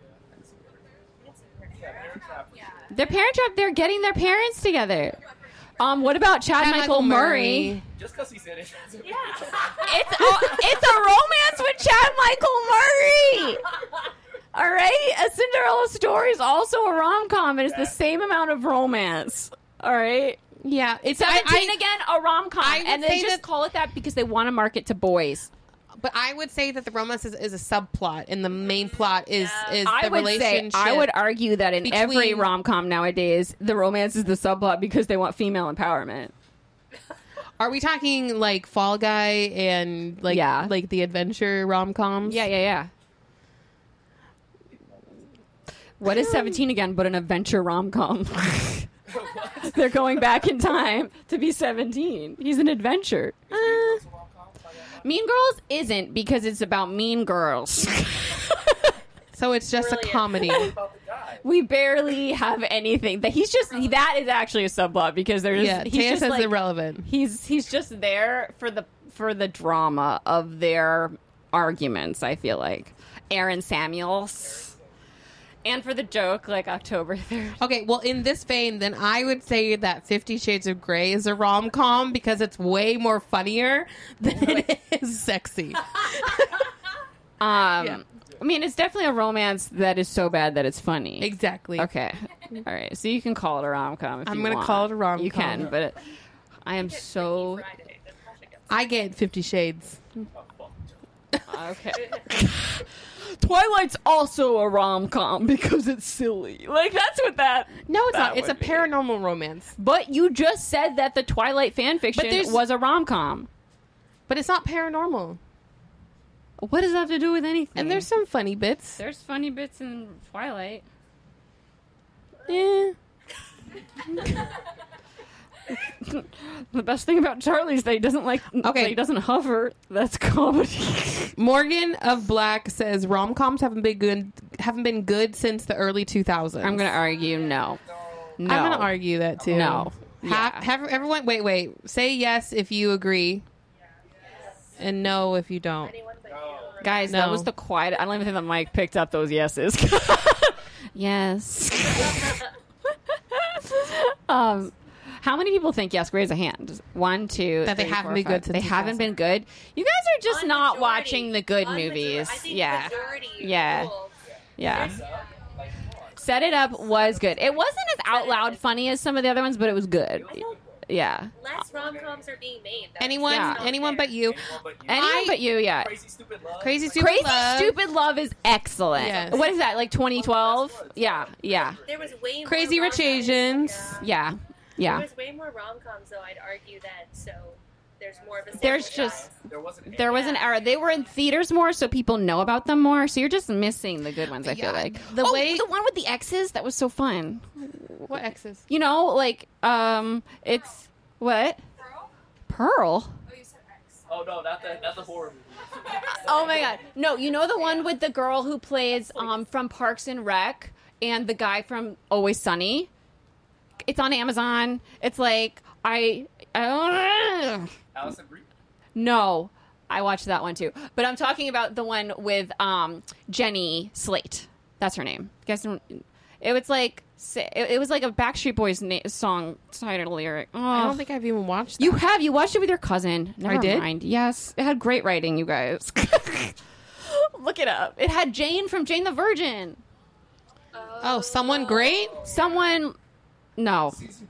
[SPEAKER 5] The Parent Trap, they're getting their parents together. What about Chad Michael Murray?
[SPEAKER 11] Just because he said it.
[SPEAKER 5] It's a romance with Chad Michael Murray. All right, A Cinderella Story is also a rom-com, and it's the same amount of romance. All right.
[SPEAKER 4] Yeah, it's
[SPEAKER 5] 17 again, a rom-com, and they
[SPEAKER 4] say
[SPEAKER 5] just
[SPEAKER 4] that-
[SPEAKER 5] call it that because they want to market to boys.
[SPEAKER 4] But I would say that the romance is a subplot, and the main plot is
[SPEAKER 5] I
[SPEAKER 4] the
[SPEAKER 5] would
[SPEAKER 4] relationship.
[SPEAKER 5] say, I would argue that in every
[SPEAKER 4] between-
[SPEAKER 5] rom-com nowadays, the romance is the subplot because they want female empowerment.
[SPEAKER 4] Are we talking like Fall Guy and like the adventure rom-coms?
[SPEAKER 5] Yeah. What is 17 again but an adventure rom-com? They're going back in time to be 17. He's an adventure. Mean Girls isn't because it's about mean girls.
[SPEAKER 4] So it's just a comedy.
[SPEAKER 5] We barely have anything. That is actually a subplot because he's
[SPEAKER 4] Taya
[SPEAKER 5] just
[SPEAKER 4] says
[SPEAKER 5] like,
[SPEAKER 4] irrelevant.
[SPEAKER 5] He's just there for the drama of their arguments. I feel like Aaron Samuels. And for the joke, like October 3rd.
[SPEAKER 4] Okay, well, in this vein, then I would say that 50 Shades of Grey is a rom-com because it's way more funnier than it is sexy.
[SPEAKER 5] I mean, it's definitely a romance that is so bad that it's funny.
[SPEAKER 4] Exactly.
[SPEAKER 5] Okay. All right. So you can call it a rom-com if
[SPEAKER 4] I'm
[SPEAKER 5] you
[SPEAKER 4] gonna
[SPEAKER 5] want.
[SPEAKER 4] call it a rom-com.
[SPEAKER 5] You can, but I am so...
[SPEAKER 4] I get 50 Shades.
[SPEAKER 5] Okay. Twilight's also a rom-com because it's silly. Like, that's what that...
[SPEAKER 4] No, it's
[SPEAKER 5] that
[SPEAKER 4] not. It's a
[SPEAKER 5] would be.
[SPEAKER 4] paranormal romance.
[SPEAKER 5] But you just said that the Twilight fanfiction was a rom-com.
[SPEAKER 4] But it's not paranormal.
[SPEAKER 5] What does that have to do with anything?
[SPEAKER 4] And there's some funny bits.
[SPEAKER 5] There's funny bits in Twilight.
[SPEAKER 4] Yeah.
[SPEAKER 5] The best thing about Charlie is that he doesn't that he doesn't hover. That's comedy.
[SPEAKER 4] Morgan of Black says rom-coms haven't been good since the early 2000s.
[SPEAKER 5] I'm going to argue no.
[SPEAKER 4] I'm going to argue that too.
[SPEAKER 5] No.
[SPEAKER 4] Have everyone wait. Say yes if you agree. And no if you don't.
[SPEAKER 5] Guys,
[SPEAKER 4] No.
[SPEAKER 5] that was the quiet. I don't even think the mic picked up those yeses. Yes. How many people think yes? Raise a hand. 1, 2,
[SPEAKER 4] That they
[SPEAKER 5] 3,
[SPEAKER 4] haven't
[SPEAKER 5] 4,
[SPEAKER 4] been
[SPEAKER 5] 5.
[SPEAKER 4] good since
[SPEAKER 5] They haven't
[SPEAKER 4] 2000.
[SPEAKER 5] been good. You guys are just not
[SPEAKER 6] Majority.
[SPEAKER 5] watching the good movies.
[SPEAKER 6] I think
[SPEAKER 5] Yeah.
[SPEAKER 6] majority
[SPEAKER 5] Yeah.
[SPEAKER 6] rules.
[SPEAKER 5] Yeah. Set It Up was good. It wasn't as out loud funny as some of the other ones, but it was good. Yeah.
[SPEAKER 6] Less rom-coms are being made.
[SPEAKER 4] Anyone but you.
[SPEAKER 5] Anyone but you, yeah.
[SPEAKER 11] Crazy Stupid Love.
[SPEAKER 4] Crazy Stupid Love.
[SPEAKER 5] is excellent.
[SPEAKER 4] Yes.
[SPEAKER 5] What is that, like 2012? Yeah.
[SPEAKER 6] There was way
[SPEAKER 4] Crazy
[SPEAKER 6] more
[SPEAKER 4] Rich
[SPEAKER 6] rom-coms.
[SPEAKER 4] Asians.
[SPEAKER 5] Yeah.
[SPEAKER 6] There was way more rom-coms, though. I'd argue that. So there's more of a
[SPEAKER 5] There's
[SPEAKER 6] sample
[SPEAKER 5] just
[SPEAKER 6] size.
[SPEAKER 5] there was an era. They were in theaters more, so people know about them more. So you're just missing the good ones. I feel like
[SPEAKER 4] the way-
[SPEAKER 5] the one with the X's that was so fun.
[SPEAKER 4] What X's?
[SPEAKER 5] You know, like it's what Pearl.
[SPEAKER 11] Oh no, that's a horror movie.
[SPEAKER 5] Oh my god, no! You know the one with the girl who plays from Parks and Rec and the guy from Always Sunny. It's on Amazon. It's like
[SPEAKER 11] Allison Brie.
[SPEAKER 5] No, I watched that one too. But I'm talking about the one with Jenny Slate. That's her name. Guess it was like a Backstreet Boys song title lyric. Oh.
[SPEAKER 4] I don't think I've even watched that.
[SPEAKER 5] You have. You watched it with your cousin. Never
[SPEAKER 4] I did?
[SPEAKER 5] mind. Yes, it had great writing. You guys, look it up. It had Jane from Jane the Virgin.
[SPEAKER 4] Oh, someone great?
[SPEAKER 5] Someone. No.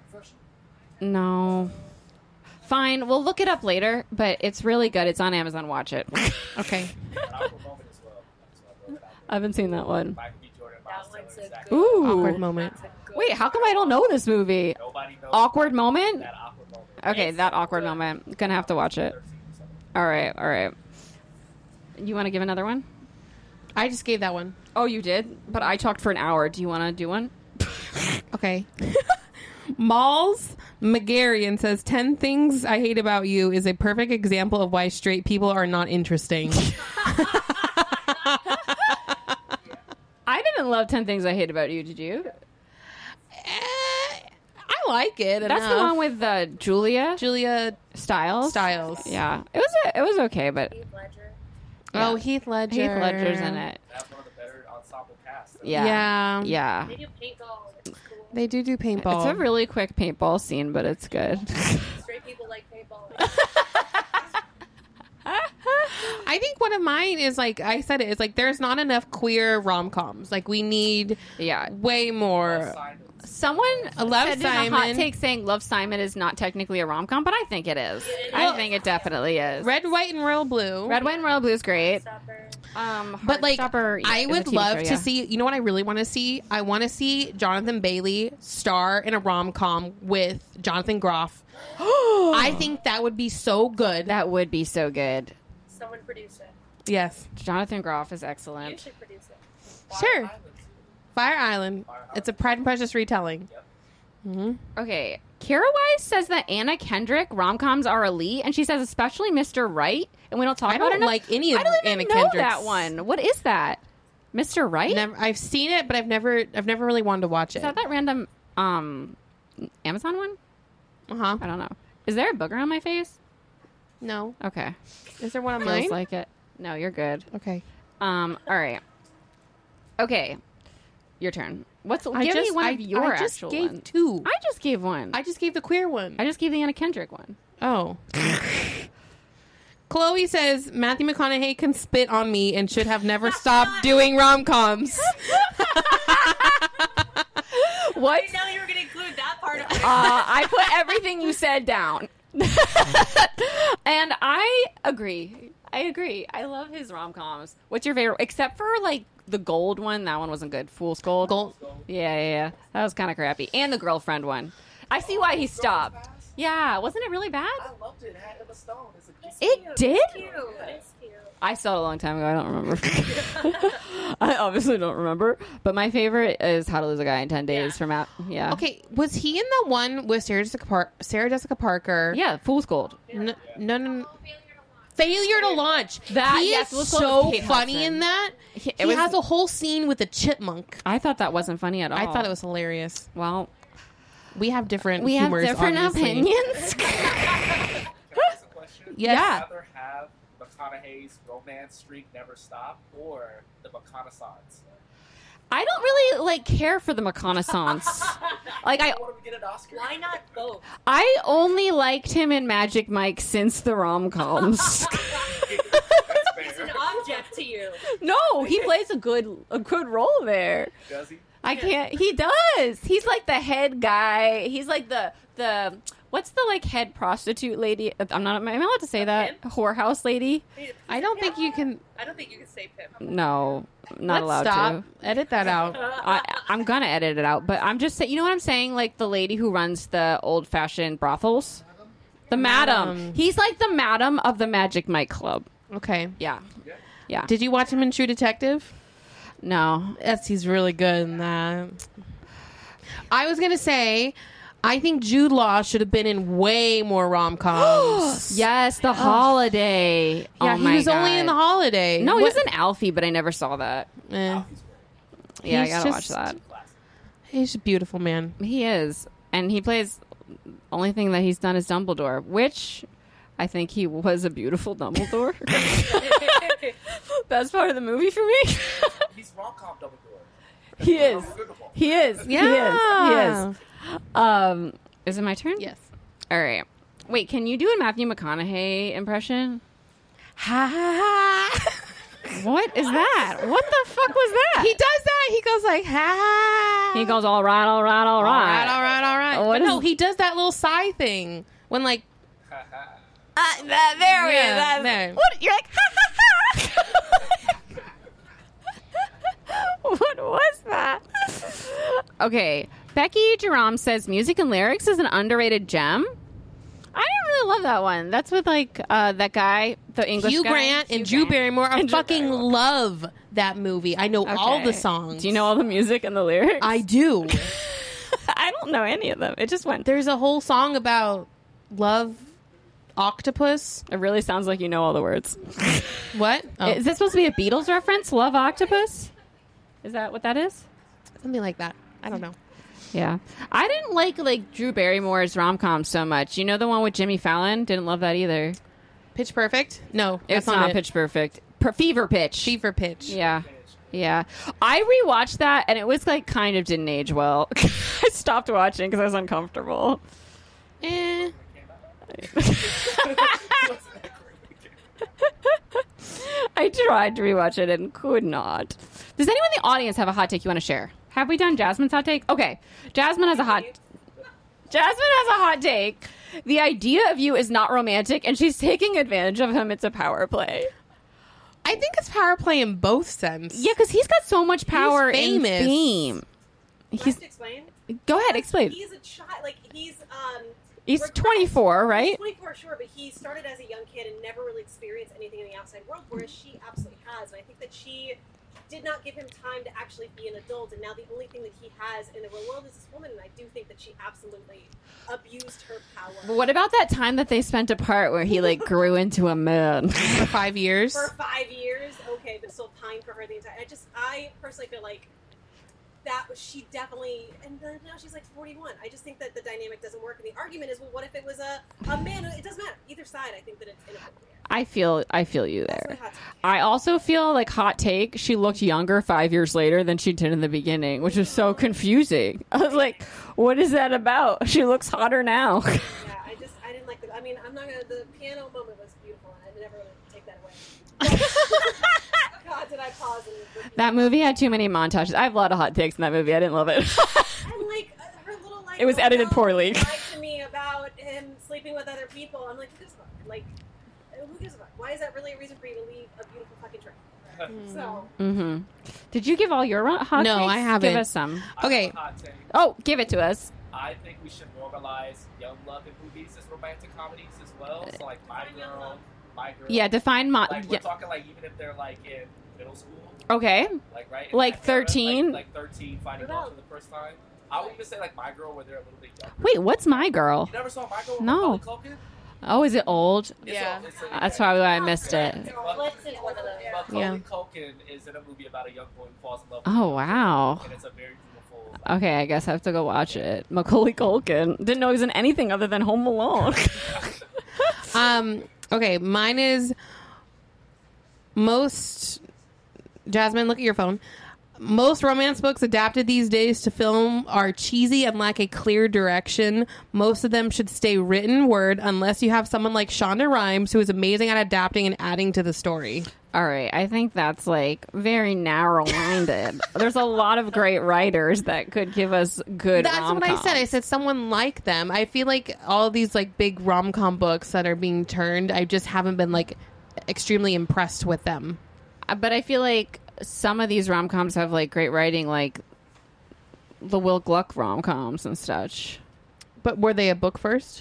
[SPEAKER 5] No. Fine, we'll look it up later, but it's really good. It's on Amazon. Watch it.
[SPEAKER 4] Okay.
[SPEAKER 5] I haven't seen that one.
[SPEAKER 6] That one's a good
[SPEAKER 5] Ooh.
[SPEAKER 4] Awkward moment.
[SPEAKER 5] Wait, how come I don't know this movie?
[SPEAKER 11] Nobody knows
[SPEAKER 5] Awkward moment?
[SPEAKER 11] that awkward moment.
[SPEAKER 5] Okay, that awkward moment. Gonna have to watch it. All right. You want to give another one?
[SPEAKER 4] I just gave that one.
[SPEAKER 5] Oh, you did? But I talked for an hour. Do you want to do one?
[SPEAKER 4] Okay. Malls Megarian says 10 things I hate about you is a perfect example of why straight people are not interesting.
[SPEAKER 5] I didn't love 10 Things I Hate About You, did you?
[SPEAKER 4] I like it.
[SPEAKER 5] That's the one with Julia Stiles. Yeah. It was okay, but
[SPEAKER 6] Heath Ledger.
[SPEAKER 5] yeah.
[SPEAKER 4] Oh, Heath Ledger.
[SPEAKER 5] Heath Ledger's in it.
[SPEAKER 11] That's one of the better ensemble casts.
[SPEAKER 5] Yeah.
[SPEAKER 6] They do paintball. It's cool.
[SPEAKER 4] They do paintball.
[SPEAKER 5] It's a really quick paintball scene, but it's good.
[SPEAKER 6] Straight people like paintball.
[SPEAKER 4] I think one of mine is like I said it is like there's not enough queer rom-coms. Like we need way more.
[SPEAKER 5] Someone
[SPEAKER 4] Love
[SPEAKER 5] said in a hot
[SPEAKER 4] Simon.
[SPEAKER 5] take saying Love, Simon is not technically a rom-com, but I think it is. I think it definitely is.
[SPEAKER 4] Red, White, and Royal Blue.
[SPEAKER 5] Red, White, and Royal Blue is great.
[SPEAKER 4] But like,
[SPEAKER 5] Heartstopper
[SPEAKER 4] I
[SPEAKER 5] is a
[SPEAKER 4] would
[SPEAKER 5] TV
[SPEAKER 4] love
[SPEAKER 5] show,
[SPEAKER 4] to
[SPEAKER 5] yeah.
[SPEAKER 4] see. You know what I really want to see? I want to see Jonathan Bailey star in a rom com with Jonathan Groff. I think that would be so good.
[SPEAKER 5] That would be so good.
[SPEAKER 6] Someone produce it.
[SPEAKER 4] Yes,
[SPEAKER 5] Jonathan Groff is
[SPEAKER 6] You
[SPEAKER 5] excellent.
[SPEAKER 6] should produce it.
[SPEAKER 4] sure. Fire Island. It's a Pride and Prejudice retelling.
[SPEAKER 5] Okay, Kara Wise says that Anna Kendrick rom-coms are elite, and she says especially Mr. Right, and we don't talk
[SPEAKER 4] I
[SPEAKER 5] about it
[SPEAKER 4] don't
[SPEAKER 5] enough.
[SPEAKER 4] like any of
[SPEAKER 5] I don't even
[SPEAKER 4] Anna
[SPEAKER 5] know
[SPEAKER 4] Kendrick's.
[SPEAKER 5] that one. What is that? Mr. Right?
[SPEAKER 4] Never, I've seen it, but I've never really wanted to watch it.
[SPEAKER 5] Is that random Amazon one?
[SPEAKER 4] Uh-huh.
[SPEAKER 5] I don't know. Is there a booger on my face?
[SPEAKER 4] No.
[SPEAKER 5] Okay.
[SPEAKER 4] Is there one on
[SPEAKER 5] Feels
[SPEAKER 4] mine?
[SPEAKER 5] like it. No, you're good.
[SPEAKER 4] Okay.
[SPEAKER 5] All right. Okay. Your turn. Give me one of your
[SPEAKER 4] I just
[SPEAKER 5] actual
[SPEAKER 4] gave
[SPEAKER 5] ones.
[SPEAKER 4] two.
[SPEAKER 5] I just gave one.
[SPEAKER 4] I just gave the queer one.
[SPEAKER 5] I just gave the Anna Kendrick one.
[SPEAKER 4] Oh. Chloe says Matthew McConaughey can spit on me and should have never stopped doing rom-coms.
[SPEAKER 5] What?
[SPEAKER 6] I know you were going to include that part of
[SPEAKER 5] I put everything you said down. And I agree. I love his rom-coms. What's your favorite? Except for, like, the gold one. That one wasn't good. Fool's Gold. Yeah. That was kind of crappy. And the girlfriend one. I see why he stopped. Yeah. Wasn't it really bad?
[SPEAKER 11] I loved it. It had Emma Stone. It's a
[SPEAKER 5] It did?
[SPEAKER 6] cute. It's cute.
[SPEAKER 5] I saw it a long time ago. I don't remember. I obviously don't remember. But my favorite is How to Lose a Guy in 10 Days from out. Yeah.
[SPEAKER 4] Okay, was he in the one with Sarah Jessica Parker?
[SPEAKER 5] Yeah, Fool's Gold.
[SPEAKER 4] No. Failure to Launch.
[SPEAKER 5] That-
[SPEAKER 4] he
[SPEAKER 5] yes,
[SPEAKER 4] is
[SPEAKER 5] Fool's Gold
[SPEAKER 4] so
[SPEAKER 5] with Kate
[SPEAKER 4] funny
[SPEAKER 5] Hudson.
[SPEAKER 4] in that. He
[SPEAKER 5] was-
[SPEAKER 4] has a whole scene with a chipmunk.
[SPEAKER 5] I thought that wasn't funny at all.
[SPEAKER 4] I thought it was hilarious.
[SPEAKER 5] Well,
[SPEAKER 4] we have different
[SPEAKER 5] we have
[SPEAKER 4] humors,
[SPEAKER 5] different
[SPEAKER 4] obviously.
[SPEAKER 5] opinions.
[SPEAKER 11] Can I ask a question?
[SPEAKER 4] Yes.
[SPEAKER 5] Yeah.
[SPEAKER 11] Would you rather have McConaughey's romance streak never stop or the McConaissance?
[SPEAKER 5] I don't really care for the McConaissance.
[SPEAKER 11] What if we get an Oscar?
[SPEAKER 6] Why not both?
[SPEAKER 5] I only liked him in Magic Mike since the rom-coms.
[SPEAKER 11] That's
[SPEAKER 6] He's
[SPEAKER 11] fair.
[SPEAKER 6] an object to you.
[SPEAKER 5] No, he plays a good role there.
[SPEAKER 11] Does he?
[SPEAKER 5] I can't. He does. He's like the head guy. He's like the what's the head prostitute lady? Am I allowed to say that? Whorehouse lady?
[SPEAKER 4] I don't think you can.
[SPEAKER 6] I don't think you can say Pip.
[SPEAKER 5] No, not allowed
[SPEAKER 4] Stop.
[SPEAKER 5] to.
[SPEAKER 4] Edit that out.
[SPEAKER 5] I'm gonna edit it out, but I'm just saying. You know what I'm saying? Like the lady who runs the old-fashioned brothels. The Madam. He's like the Madam of the Magic Mike Club.
[SPEAKER 4] Okay.
[SPEAKER 5] Yeah. Yeah.
[SPEAKER 4] Did you watch him in True Detective?
[SPEAKER 5] No.
[SPEAKER 4] Yes, he's really good in that. I was gonna say, I think Jude Law should have been in way more rom-coms.
[SPEAKER 5] Yes, The Holiday.
[SPEAKER 4] Yeah,
[SPEAKER 5] Oh
[SPEAKER 4] he
[SPEAKER 5] my
[SPEAKER 4] was only
[SPEAKER 5] God.
[SPEAKER 4] in The Holiday.
[SPEAKER 5] No, he was in Alfie, but I never saw that.
[SPEAKER 4] Eh.
[SPEAKER 5] Yeah, I
[SPEAKER 4] He's
[SPEAKER 5] gotta
[SPEAKER 4] just-
[SPEAKER 5] watch that.
[SPEAKER 4] He's a beautiful man.
[SPEAKER 5] He is. And he plays... Only thing that he's done is Dumbledore, which I think he was a beautiful Dumbledore. Best part of the movie for me.
[SPEAKER 11] He's rom-com Dumbledore.
[SPEAKER 5] He is. He is.
[SPEAKER 4] Yeah.
[SPEAKER 5] He is. Is it my turn?
[SPEAKER 4] Yes.
[SPEAKER 5] All right. Wait, can you do a Matthew McConaughey impression?
[SPEAKER 4] Ha ha ha.
[SPEAKER 5] What is that? What the fuck was that?
[SPEAKER 4] He does that. He goes like, ha.
[SPEAKER 5] He goes, all right, all right, all right.
[SPEAKER 4] All right.
[SPEAKER 5] What
[SPEAKER 4] But no,
[SPEAKER 5] is-
[SPEAKER 4] he does that little sigh thing when like.
[SPEAKER 5] There we
[SPEAKER 4] Yeah,
[SPEAKER 5] go.
[SPEAKER 4] there.
[SPEAKER 5] What? You're like, ha ha ha. What was that? Okay. Becky Jerome says music and lyrics is an underrated gem. I didn't really love that one. That's with like that guy, the English
[SPEAKER 4] Hugh
[SPEAKER 5] guy.
[SPEAKER 4] Grant and Drew Barrymore. I fucking love that movie. I know all the songs.
[SPEAKER 5] Do you know all the music and the lyrics?
[SPEAKER 4] I do.
[SPEAKER 5] I don't know any of them. It just went.
[SPEAKER 4] There's a whole song about love octopus.
[SPEAKER 5] It really sounds like you know all the words.
[SPEAKER 4] What? Oh.
[SPEAKER 5] Is this supposed to be a Beatles reference? Love Octopus? Is that what that is?
[SPEAKER 4] Something like that. I don't know.
[SPEAKER 5] Yeah. I didn't like Drew Barrymore's rom-com so much. You know the one with Jimmy Fallon? Didn't love that either.
[SPEAKER 4] Pitch Perfect? No,
[SPEAKER 5] It's
[SPEAKER 4] that's
[SPEAKER 5] not
[SPEAKER 4] it.
[SPEAKER 5] Pitch Perfect. Fever Pitch.
[SPEAKER 4] Fever Pitch.
[SPEAKER 5] Yeah. Yeah. I rewatched that and it was like kind of didn't age well. I stopped watching because I was uncomfortable.
[SPEAKER 4] Eh.
[SPEAKER 5] I tried to rewatch it and could not. Does anyone in the audience have a hot take you want to share? Have we done Jasmine's hot take? Okay. Jasmine has a hot take. The idea of you is not romantic and she's taking advantage of him. It's a power play.
[SPEAKER 4] I think it's power play in both sense.
[SPEAKER 5] Yeah, because he's got so much power
[SPEAKER 4] He's
[SPEAKER 5] in
[SPEAKER 4] famous.
[SPEAKER 5] fame.
[SPEAKER 6] I have to explain.
[SPEAKER 5] Go ahead, explain.
[SPEAKER 6] He's a child. Like he's
[SPEAKER 5] 24, right?
[SPEAKER 6] He's 24, sure, but he started as a young kid and never really experienced anything in the outside world, whereas she absolutely has. And I think that she did not give him time to actually be an adult, and now the only thing that he has in the real world is this woman, and I do think that she absolutely abused her power.
[SPEAKER 5] But what about that time that they spent apart where he like grew into a man?
[SPEAKER 4] For 5 years.
[SPEAKER 6] For 5 years, okay, but still pined for her the entire. I personally feel like that was she definitely, and then now she's like 41. I just think that the dynamic doesn't work, and the argument is, well, what if it was a man? It doesn't matter. Either side, I think that it's inappropriate.
[SPEAKER 5] I feel you there. I also feel like hot take. She looked younger 5 years later than she did in the beginning, which is so confusing. I was like, what is that about? She looks hotter now.
[SPEAKER 6] Yeah, I didn't like the. I mean, I'm not gonna. The piano moment was beautiful, and I never really take that away. God, did I pause and
[SPEAKER 5] That movie had too many montages. I have a lot of hot takes in that movie. I didn't love it.
[SPEAKER 6] and like her little like.
[SPEAKER 5] It was edited poorly.
[SPEAKER 6] Lied to me about him sleeping with other people. I'm like, who gives a fuck? Like, who gives a fuck? Why is that really a reason for you to leave a beautiful fucking trip? So.
[SPEAKER 5] Mm-hmm. Did you give all your hot
[SPEAKER 4] No,
[SPEAKER 5] takes?
[SPEAKER 4] I haven't.
[SPEAKER 5] Give us some.
[SPEAKER 4] Okay.
[SPEAKER 5] Oh, give it to us.
[SPEAKER 11] I think we should normalize young love in movies as romantic comedies as well. So like My Girl.
[SPEAKER 5] Yeah, define
[SPEAKER 11] Like we're
[SPEAKER 5] yeah.
[SPEAKER 11] talking like even if they're like in middle school.
[SPEAKER 5] Okay.
[SPEAKER 11] Like right. in
[SPEAKER 5] Like
[SPEAKER 11] that era,
[SPEAKER 5] 13?
[SPEAKER 11] Like 13, finding love for the first time. I would even say like My Girl, where they're a little bit younger.
[SPEAKER 5] Wait, what's My Girl?
[SPEAKER 11] You never saw My Girl? With
[SPEAKER 5] No.
[SPEAKER 11] Macaulay Culkin?
[SPEAKER 5] Oh, is it old?
[SPEAKER 11] Yeah.
[SPEAKER 5] That's probably why I missed it.
[SPEAKER 11] Macaulay Culkin is in a movie about a young boy who falls in love with
[SPEAKER 5] Oh, wow.
[SPEAKER 11] and it's a very beautiful.
[SPEAKER 5] Okay, I guess I have to go watch it. Macaulay Culkin. Didn't know he was in anything other than Home Alone.
[SPEAKER 4] Okay, mine is most. Jasmine, look at your phone. Most romance books adapted these days to film are cheesy and lack a clear direction. Most of them should stay written word unless you have someone like Shonda Rhimes who is amazing at adapting and adding to the story.
[SPEAKER 5] All right, I think that's like very narrow-minded. There's a lot of great writers that could give us good
[SPEAKER 4] That's what I
[SPEAKER 5] rom-coms.
[SPEAKER 4] said. I said someone like them. I feel like all these like big rom-com books that are being turned, I just haven't been like extremely impressed with them.
[SPEAKER 5] But I feel like some of these rom-coms have like great writing, like the Will Gluck rom-coms and such.
[SPEAKER 4] But were they a book first?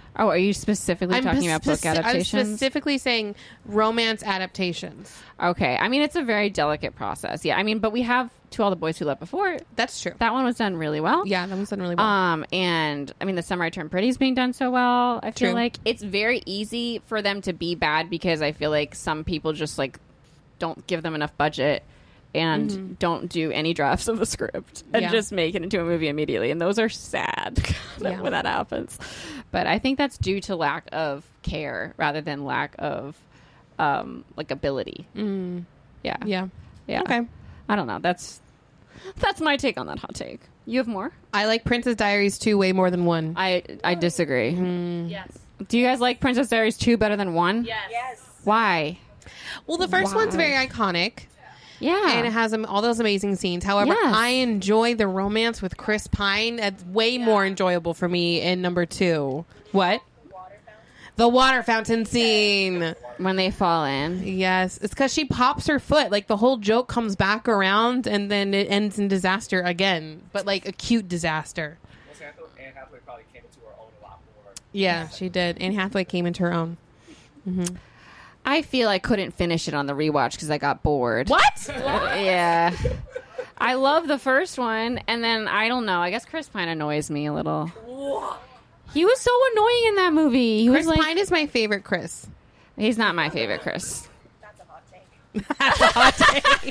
[SPEAKER 5] Oh, are you specifically talking about book adaptations?
[SPEAKER 4] I'm specifically saying romance adaptations.
[SPEAKER 5] Okay. I mean, it's a very delicate process. Yeah. I mean, but we have To All the Boys Who Loved Before.
[SPEAKER 4] That's true.
[SPEAKER 5] That one was done really well.
[SPEAKER 4] Yeah, that was done really well.
[SPEAKER 5] And I mean, The Summer I Turned Pretty is being done so well. I feel
[SPEAKER 4] True.
[SPEAKER 5] like it's very easy for them to be bad because I feel like some people just like don't give them enough budget and don't do any drafts of the script and just make it into a movie immediately. And those are sad when that happens. But I think that's due to lack of care rather than lack of like ability. Yeah.
[SPEAKER 4] Okay.
[SPEAKER 5] I don't know. That's my take on that hot take. You have more?
[SPEAKER 4] I like Princess Diaries 2 way more than 1.
[SPEAKER 5] I disagree.
[SPEAKER 6] Yes.
[SPEAKER 5] Do you guys like Princess Diaries 2 better than 1?
[SPEAKER 6] Yes.
[SPEAKER 5] Why?
[SPEAKER 4] Well, the first one's very iconic.
[SPEAKER 5] Yeah.
[SPEAKER 4] And it has all those amazing scenes. However, I enjoy the romance with Chris Pine. That's way more enjoyable for me in number 2. What? The water fountain scene.
[SPEAKER 5] When they fall in.
[SPEAKER 4] Yes. It's because she pops her foot. Like, the whole joke comes back around, and then it ends in disaster again. But, like, a cute disaster.
[SPEAKER 11] Anne Hathaway probably came into her own a lot more.
[SPEAKER 4] Yeah, she did. Anne Hathaway came into her own. Mm-hmm.
[SPEAKER 5] I feel I couldn't finish it on the rewatch because I got bored.
[SPEAKER 4] What?
[SPEAKER 5] Yeah. I love the first one, and then, I don't know, I guess Chris Pine annoys me a little. He was so annoying in that movie.
[SPEAKER 4] Chris Pine is my favorite Chris.
[SPEAKER 5] He's not my favorite Chris.
[SPEAKER 6] That's a hot take.
[SPEAKER 4] That's a hot take.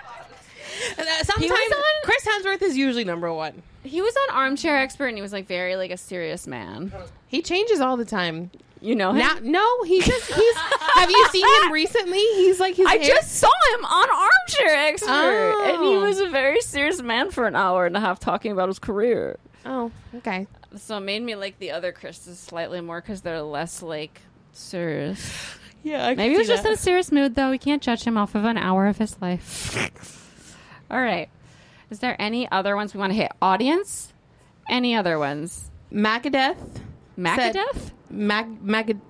[SPEAKER 4] Sometimes Chris Hemsworth is usually number 1.
[SPEAKER 5] He was on Armchair Expert, and he was like very like a serious man.
[SPEAKER 4] He changes all the time.
[SPEAKER 5] You know him?
[SPEAKER 4] He's have you seen him recently? He's like
[SPEAKER 5] I just saw him on Armchair Expert, and he was a very serious man for an hour and a half talking about his career.
[SPEAKER 4] Oh, okay.
[SPEAKER 5] So it made me like the other Chris's slightly more because they're less like serious.
[SPEAKER 4] Yeah,
[SPEAKER 5] maybe he was just in a serious mood though. We can't judge him off of an hour of his life. All right. Is there any other ones we want to hit? Audience? Any other ones?
[SPEAKER 4] Magadeth?
[SPEAKER 5] Magadeth?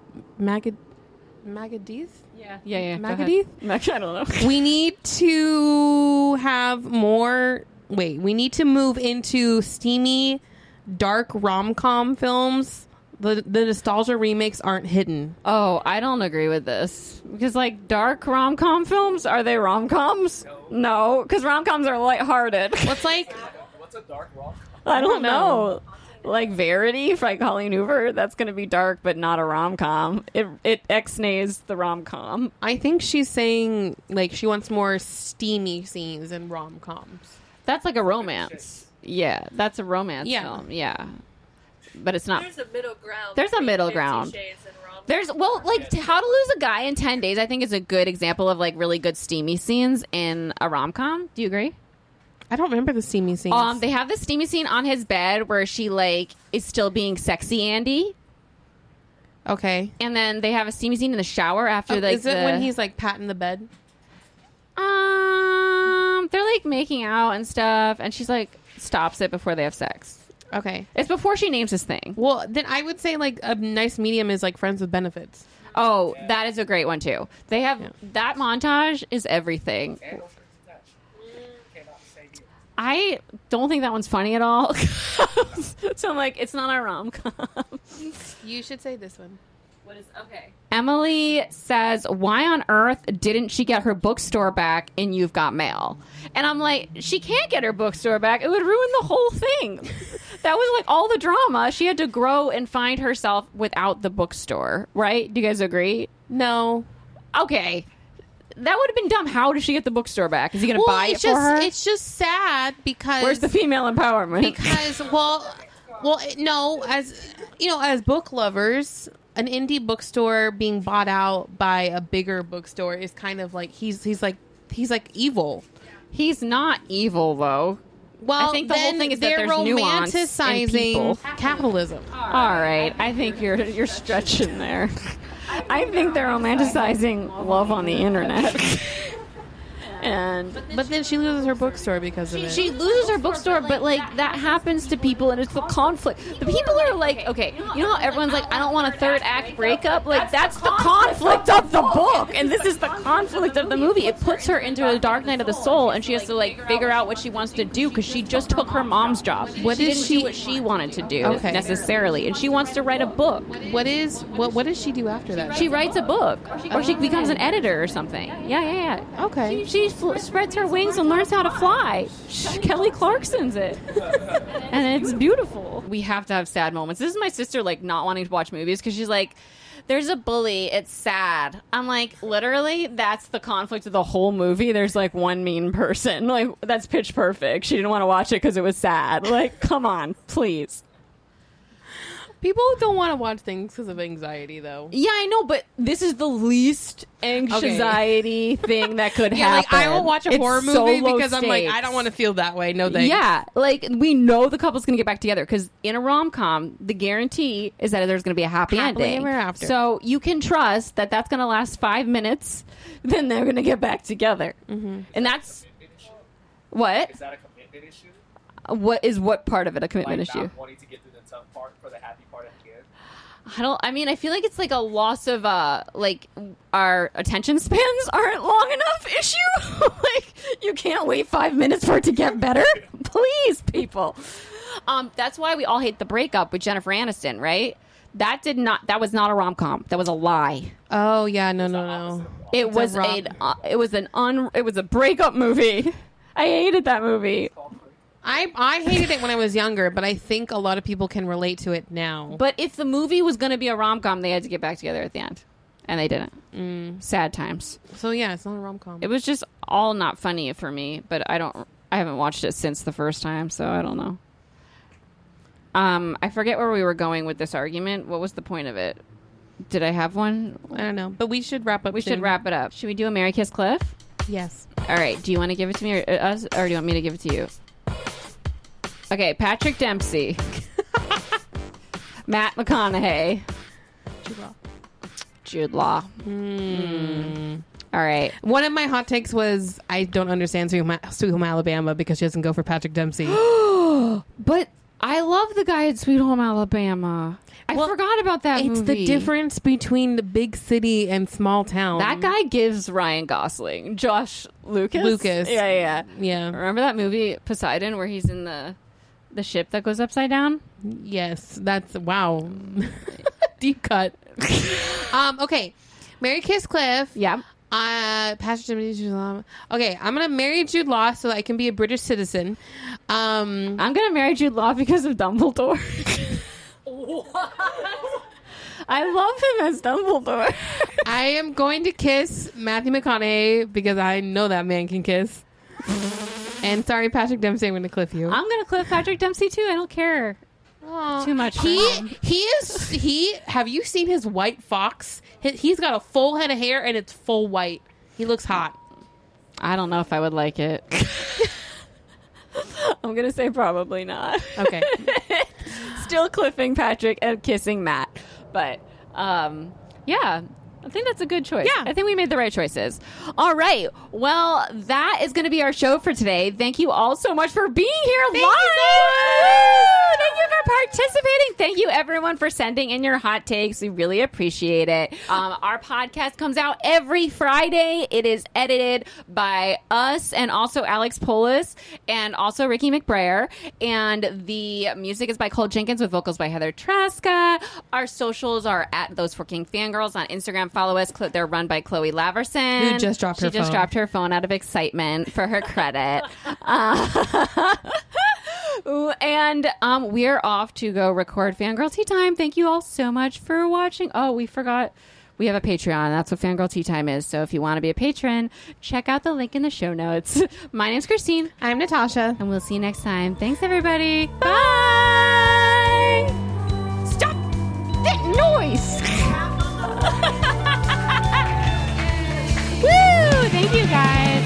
[SPEAKER 4] Magadeth?
[SPEAKER 5] Yeah.
[SPEAKER 4] Magadeth?
[SPEAKER 5] I don't know.
[SPEAKER 4] We need to have more... Wait, we need to move into steamy, dark rom-com films. The nostalgia remakes aren't hidden.
[SPEAKER 5] Oh, I don't agree with this. Because, like, dark rom-com films, are they rom-coms? No, because rom-coms are lighthearted.
[SPEAKER 4] What's
[SPEAKER 11] a dark rom-com?
[SPEAKER 5] I don't know. Like Verity by Colleen Hoover, that's going to be dark, but not a rom-com. It ex-nays the rom-com.
[SPEAKER 4] I think she's saying, like, she wants more steamy scenes in rom-coms.
[SPEAKER 5] That's like a romance. Yeah, that's a romance film. Yeah. But it's not.
[SPEAKER 6] There's a middle ground.
[SPEAKER 5] There's a middle ground. There's, well, like, How to Lose a Guy in 10 Days, I think is a good example of, like, really good steamy scenes in a rom-com. Do you agree?
[SPEAKER 4] I don't remember the steamy scenes.
[SPEAKER 5] They have the steamy scene on his bed where she, like, is still being sexy Andy.
[SPEAKER 4] Okay.
[SPEAKER 5] And then they have a steamy scene in the shower after, like,
[SPEAKER 4] is it when he's, like, patting the bed?
[SPEAKER 5] They're, like, making out and stuff, and she's, like, stops it before they have sex.
[SPEAKER 4] Okay.
[SPEAKER 5] It's before she names his thing.
[SPEAKER 4] Well, then I would say, like, a nice medium is, like, Friends with Benefits.
[SPEAKER 5] Oh, that is a great one, too. They have... That montage is everything. I don't think that one's funny at all. So I'm like, it's not a rom-com.
[SPEAKER 4] You should say this one.
[SPEAKER 5] What is... Okay. Emily says, why on earth didn't she get her bookstore back in You've Got Mail? And I'm like, she can't get her bookstore back. It would ruin the whole thing. That was like all the drama. She had to grow and find herself without the bookstore, right? Do you guys agree?
[SPEAKER 4] No.
[SPEAKER 5] Okay. That would have been dumb. How does she get the bookstore back? Is he going to buy it for her?
[SPEAKER 4] It's just sad because...
[SPEAKER 5] Where's the female empowerment?
[SPEAKER 4] Because, no, as, you know, as book lovers... An indie bookstore being bought out by a bigger bookstore is kind of like he's like evil.
[SPEAKER 5] He's not evil though. Well, I think the whole thing is that there's nuance in people.
[SPEAKER 4] Capitalism.
[SPEAKER 5] All right, I think you're stretching there. I think they're romanticizing love on the internet. And and
[SPEAKER 4] But then she loses her bookstore because of it.
[SPEAKER 5] she loses her bookstore, but like that happens to people, and it's the conflict. The people are like, okay, you know how everyone's like, I don't want a third act breakup. Like that's the conflict of the book, and this is the conflict of the movie. It puts her into a dark night of the soul, and she has to like figure out what she wants to do because she just took her mom's job. She didn't do what she wanted to do necessarily, and she wants to write a book.
[SPEAKER 4] What does she do after that?
[SPEAKER 5] She writes a book, or she becomes an editor or something. Yeah.
[SPEAKER 4] Okay.
[SPEAKER 5] She spreads her wings and learns how to fly. Kelly Clarkson's it. And it's beautiful. We have to have sad moments. This is my sister, like, not wanting to watch movies because she's like, there's a bully. It's sad. I'm like, literally, that's the conflict of the whole movie. There's, like, one mean person. Like, that's Pitch Perfect. She didn't want to watch it because it was sad. Like, come on, please.
[SPEAKER 4] People don't want to watch things because of anxiety, though.
[SPEAKER 5] Yeah, I know, but this is the least anxiety thing that could happen.
[SPEAKER 4] Like, I won't watch a horror movie
[SPEAKER 5] so low
[SPEAKER 4] because I'm like, I don't want to feel that way. No thanks.
[SPEAKER 5] Yeah, like, we know the couple's going to get back together because in a rom-com, the guarantee is that there's going to be a happy
[SPEAKER 4] Happily
[SPEAKER 5] ending.
[SPEAKER 4] ever after.
[SPEAKER 5] So you can trust that that's going to last 5 minutes, then they're going to get back together. Mm-hmm. And that's... What?
[SPEAKER 11] Is that a commitment issue?
[SPEAKER 5] What part of it a commitment
[SPEAKER 11] like
[SPEAKER 5] issue?
[SPEAKER 11] Not wanting to get through the tough part for the happy part at the end.
[SPEAKER 5] I feel like it's like a loss of like our attention spans aren't long enough issue. Like, you can't wait 5 minutes for it to get better. Please, people. That's why we all hate The Breakup with Jennifer Aniston, right? That was not a rom-com. That was a lie.
[SPEAKER 4] Oh yeah, no.
[SPEAKER 5] It was a breakup movie. I hated that movie.
[SPEAKER 4] I hated it when I was younger, but I think a lot of people can relate to it now.
[SPEAKER 5] But if the movie was going to be a rom-com, they had to get back together at the end. And they didn't. Sad times.
[SPEAKER 4] So yeah, it's not a rom-com.
[SPEAKER 5] It was just all not funny for me, but I haven't watched it since the first time, so I don't know. I forget where we were going with this argument. What was the point of it? Did I have one?
[SPEAKER 4] I don't know. But we should wrap up.
[SPEAKER 5] Should wrap it up. Should we do a Mary Kiss Cliff?
[SPEAKER 4] Yes.
[SPEAKER 5] All right. Do you want to give it to me or us, or do you want me to give it to you? Okay, Patrick Dempsey. Matt McConaughey. Jude Law. All right.
[SPEAKER 4] One of my hot takes was I don't understand Sweet Home Alabama because she doesn't go for Patrick Dempsey.
[SPEAKER 5] But I love the guy at Sweet Home Alabama. I forgot about that movie.
[SPEAKER 4] It's the difference between the big city and small town.
[SPEAKER 5] That guy gives Ryan Gosling. Josh Lucas. Yeah. Remember that movie, Poseidon, where he's in the ship that goes upside down?
[SPEAKER 4] Yes. That's, wow. Deep cut. Okay. Mary Kiss Cliff.
[SPEAKER 5] Yeah.
[SPEAKER 4] Patrick Dempsey, Jude Law. Okay, I'm gonna marry Jude Law so I can be a British citizen.
[SPEAKER 5] I'm gonna marry Jude Law because of Dumbledore. I love him as Dumbledore.
[SPEAKER 4] I am going to kiss Matthew McConaughey because I know that man can kiss. And sorry, Patrick Dempsey, I'm going to cliff you.
[SPEAKER 5] I'm going to cliff Patrick Dempsey too. I don't care too much.
[SPEAKER 4] Have you seen his white fox? He's got a full head of hair and it's full white. He looks hot.
[SPEAKER 5] I don't know if I would like it. I'm going to say probably not.
[SPEAKER 4] Okay.
[SPEAKER 5] Still cliffing Patrick and kissing Matt. But, yeah, I think that's a good choice.
[SPEAKER 4] Yeah.
[SPEAKER 5] I think we made the right choices. All right. Well, that is going to be our show for today. Thank you all so much for being here live. Thank you for participating. Thank you, everyone, for sending in your hot takes. We really appreciate it. Our podcast comes out every Friday. It is edited by us and also Alex Polis and also Ricky McBrayer. And the music is by Cole Jenkins with vocals by Heather Traska. Our socials are at Those Forking Fangirls on Instagram. Follow us. They're run by Chloe Laverson.
[SPEAKER 4] Who just dropped her phone.
[SPEAKER 5] She just dropped her phone out of excitement for her credit. And we're off to go record Fangirl Tea Time. Thank you all so much for watching. Oh, we forgot. We have a Patreon. That's what Fangirl Tea Time is. So if you want to be a patron, check out the link in the show notes. My name's Christine.
[SPEAKER 4] I'm Natasha.
[SPEAKER 5] And we'll see you next time. Thanks, everybody. Bye. Stop that noise. Woo! Thank you, guys.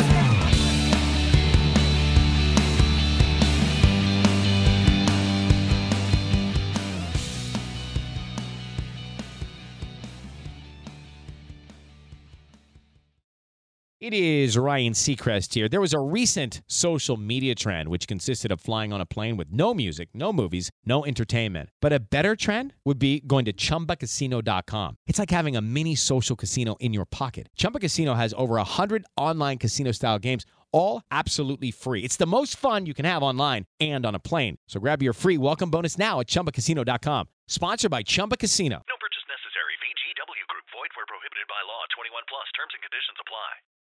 [SPEAKER 12] It It is Ryan Seacrest here. There was a recent social media trend which consisted of flying on a plane with no music, no movies, no entertainment. But a better trend would be going to ChumbaCasino.com. It's like having a mini social casino in your pocket. Chumba Casino has over 100 online casino-style games, all absolutely free. It's the most fun you can have online and on a plane. So grab your free welcome bonus now at ChumbaCasino.com. Sponsored by Chumba Casino.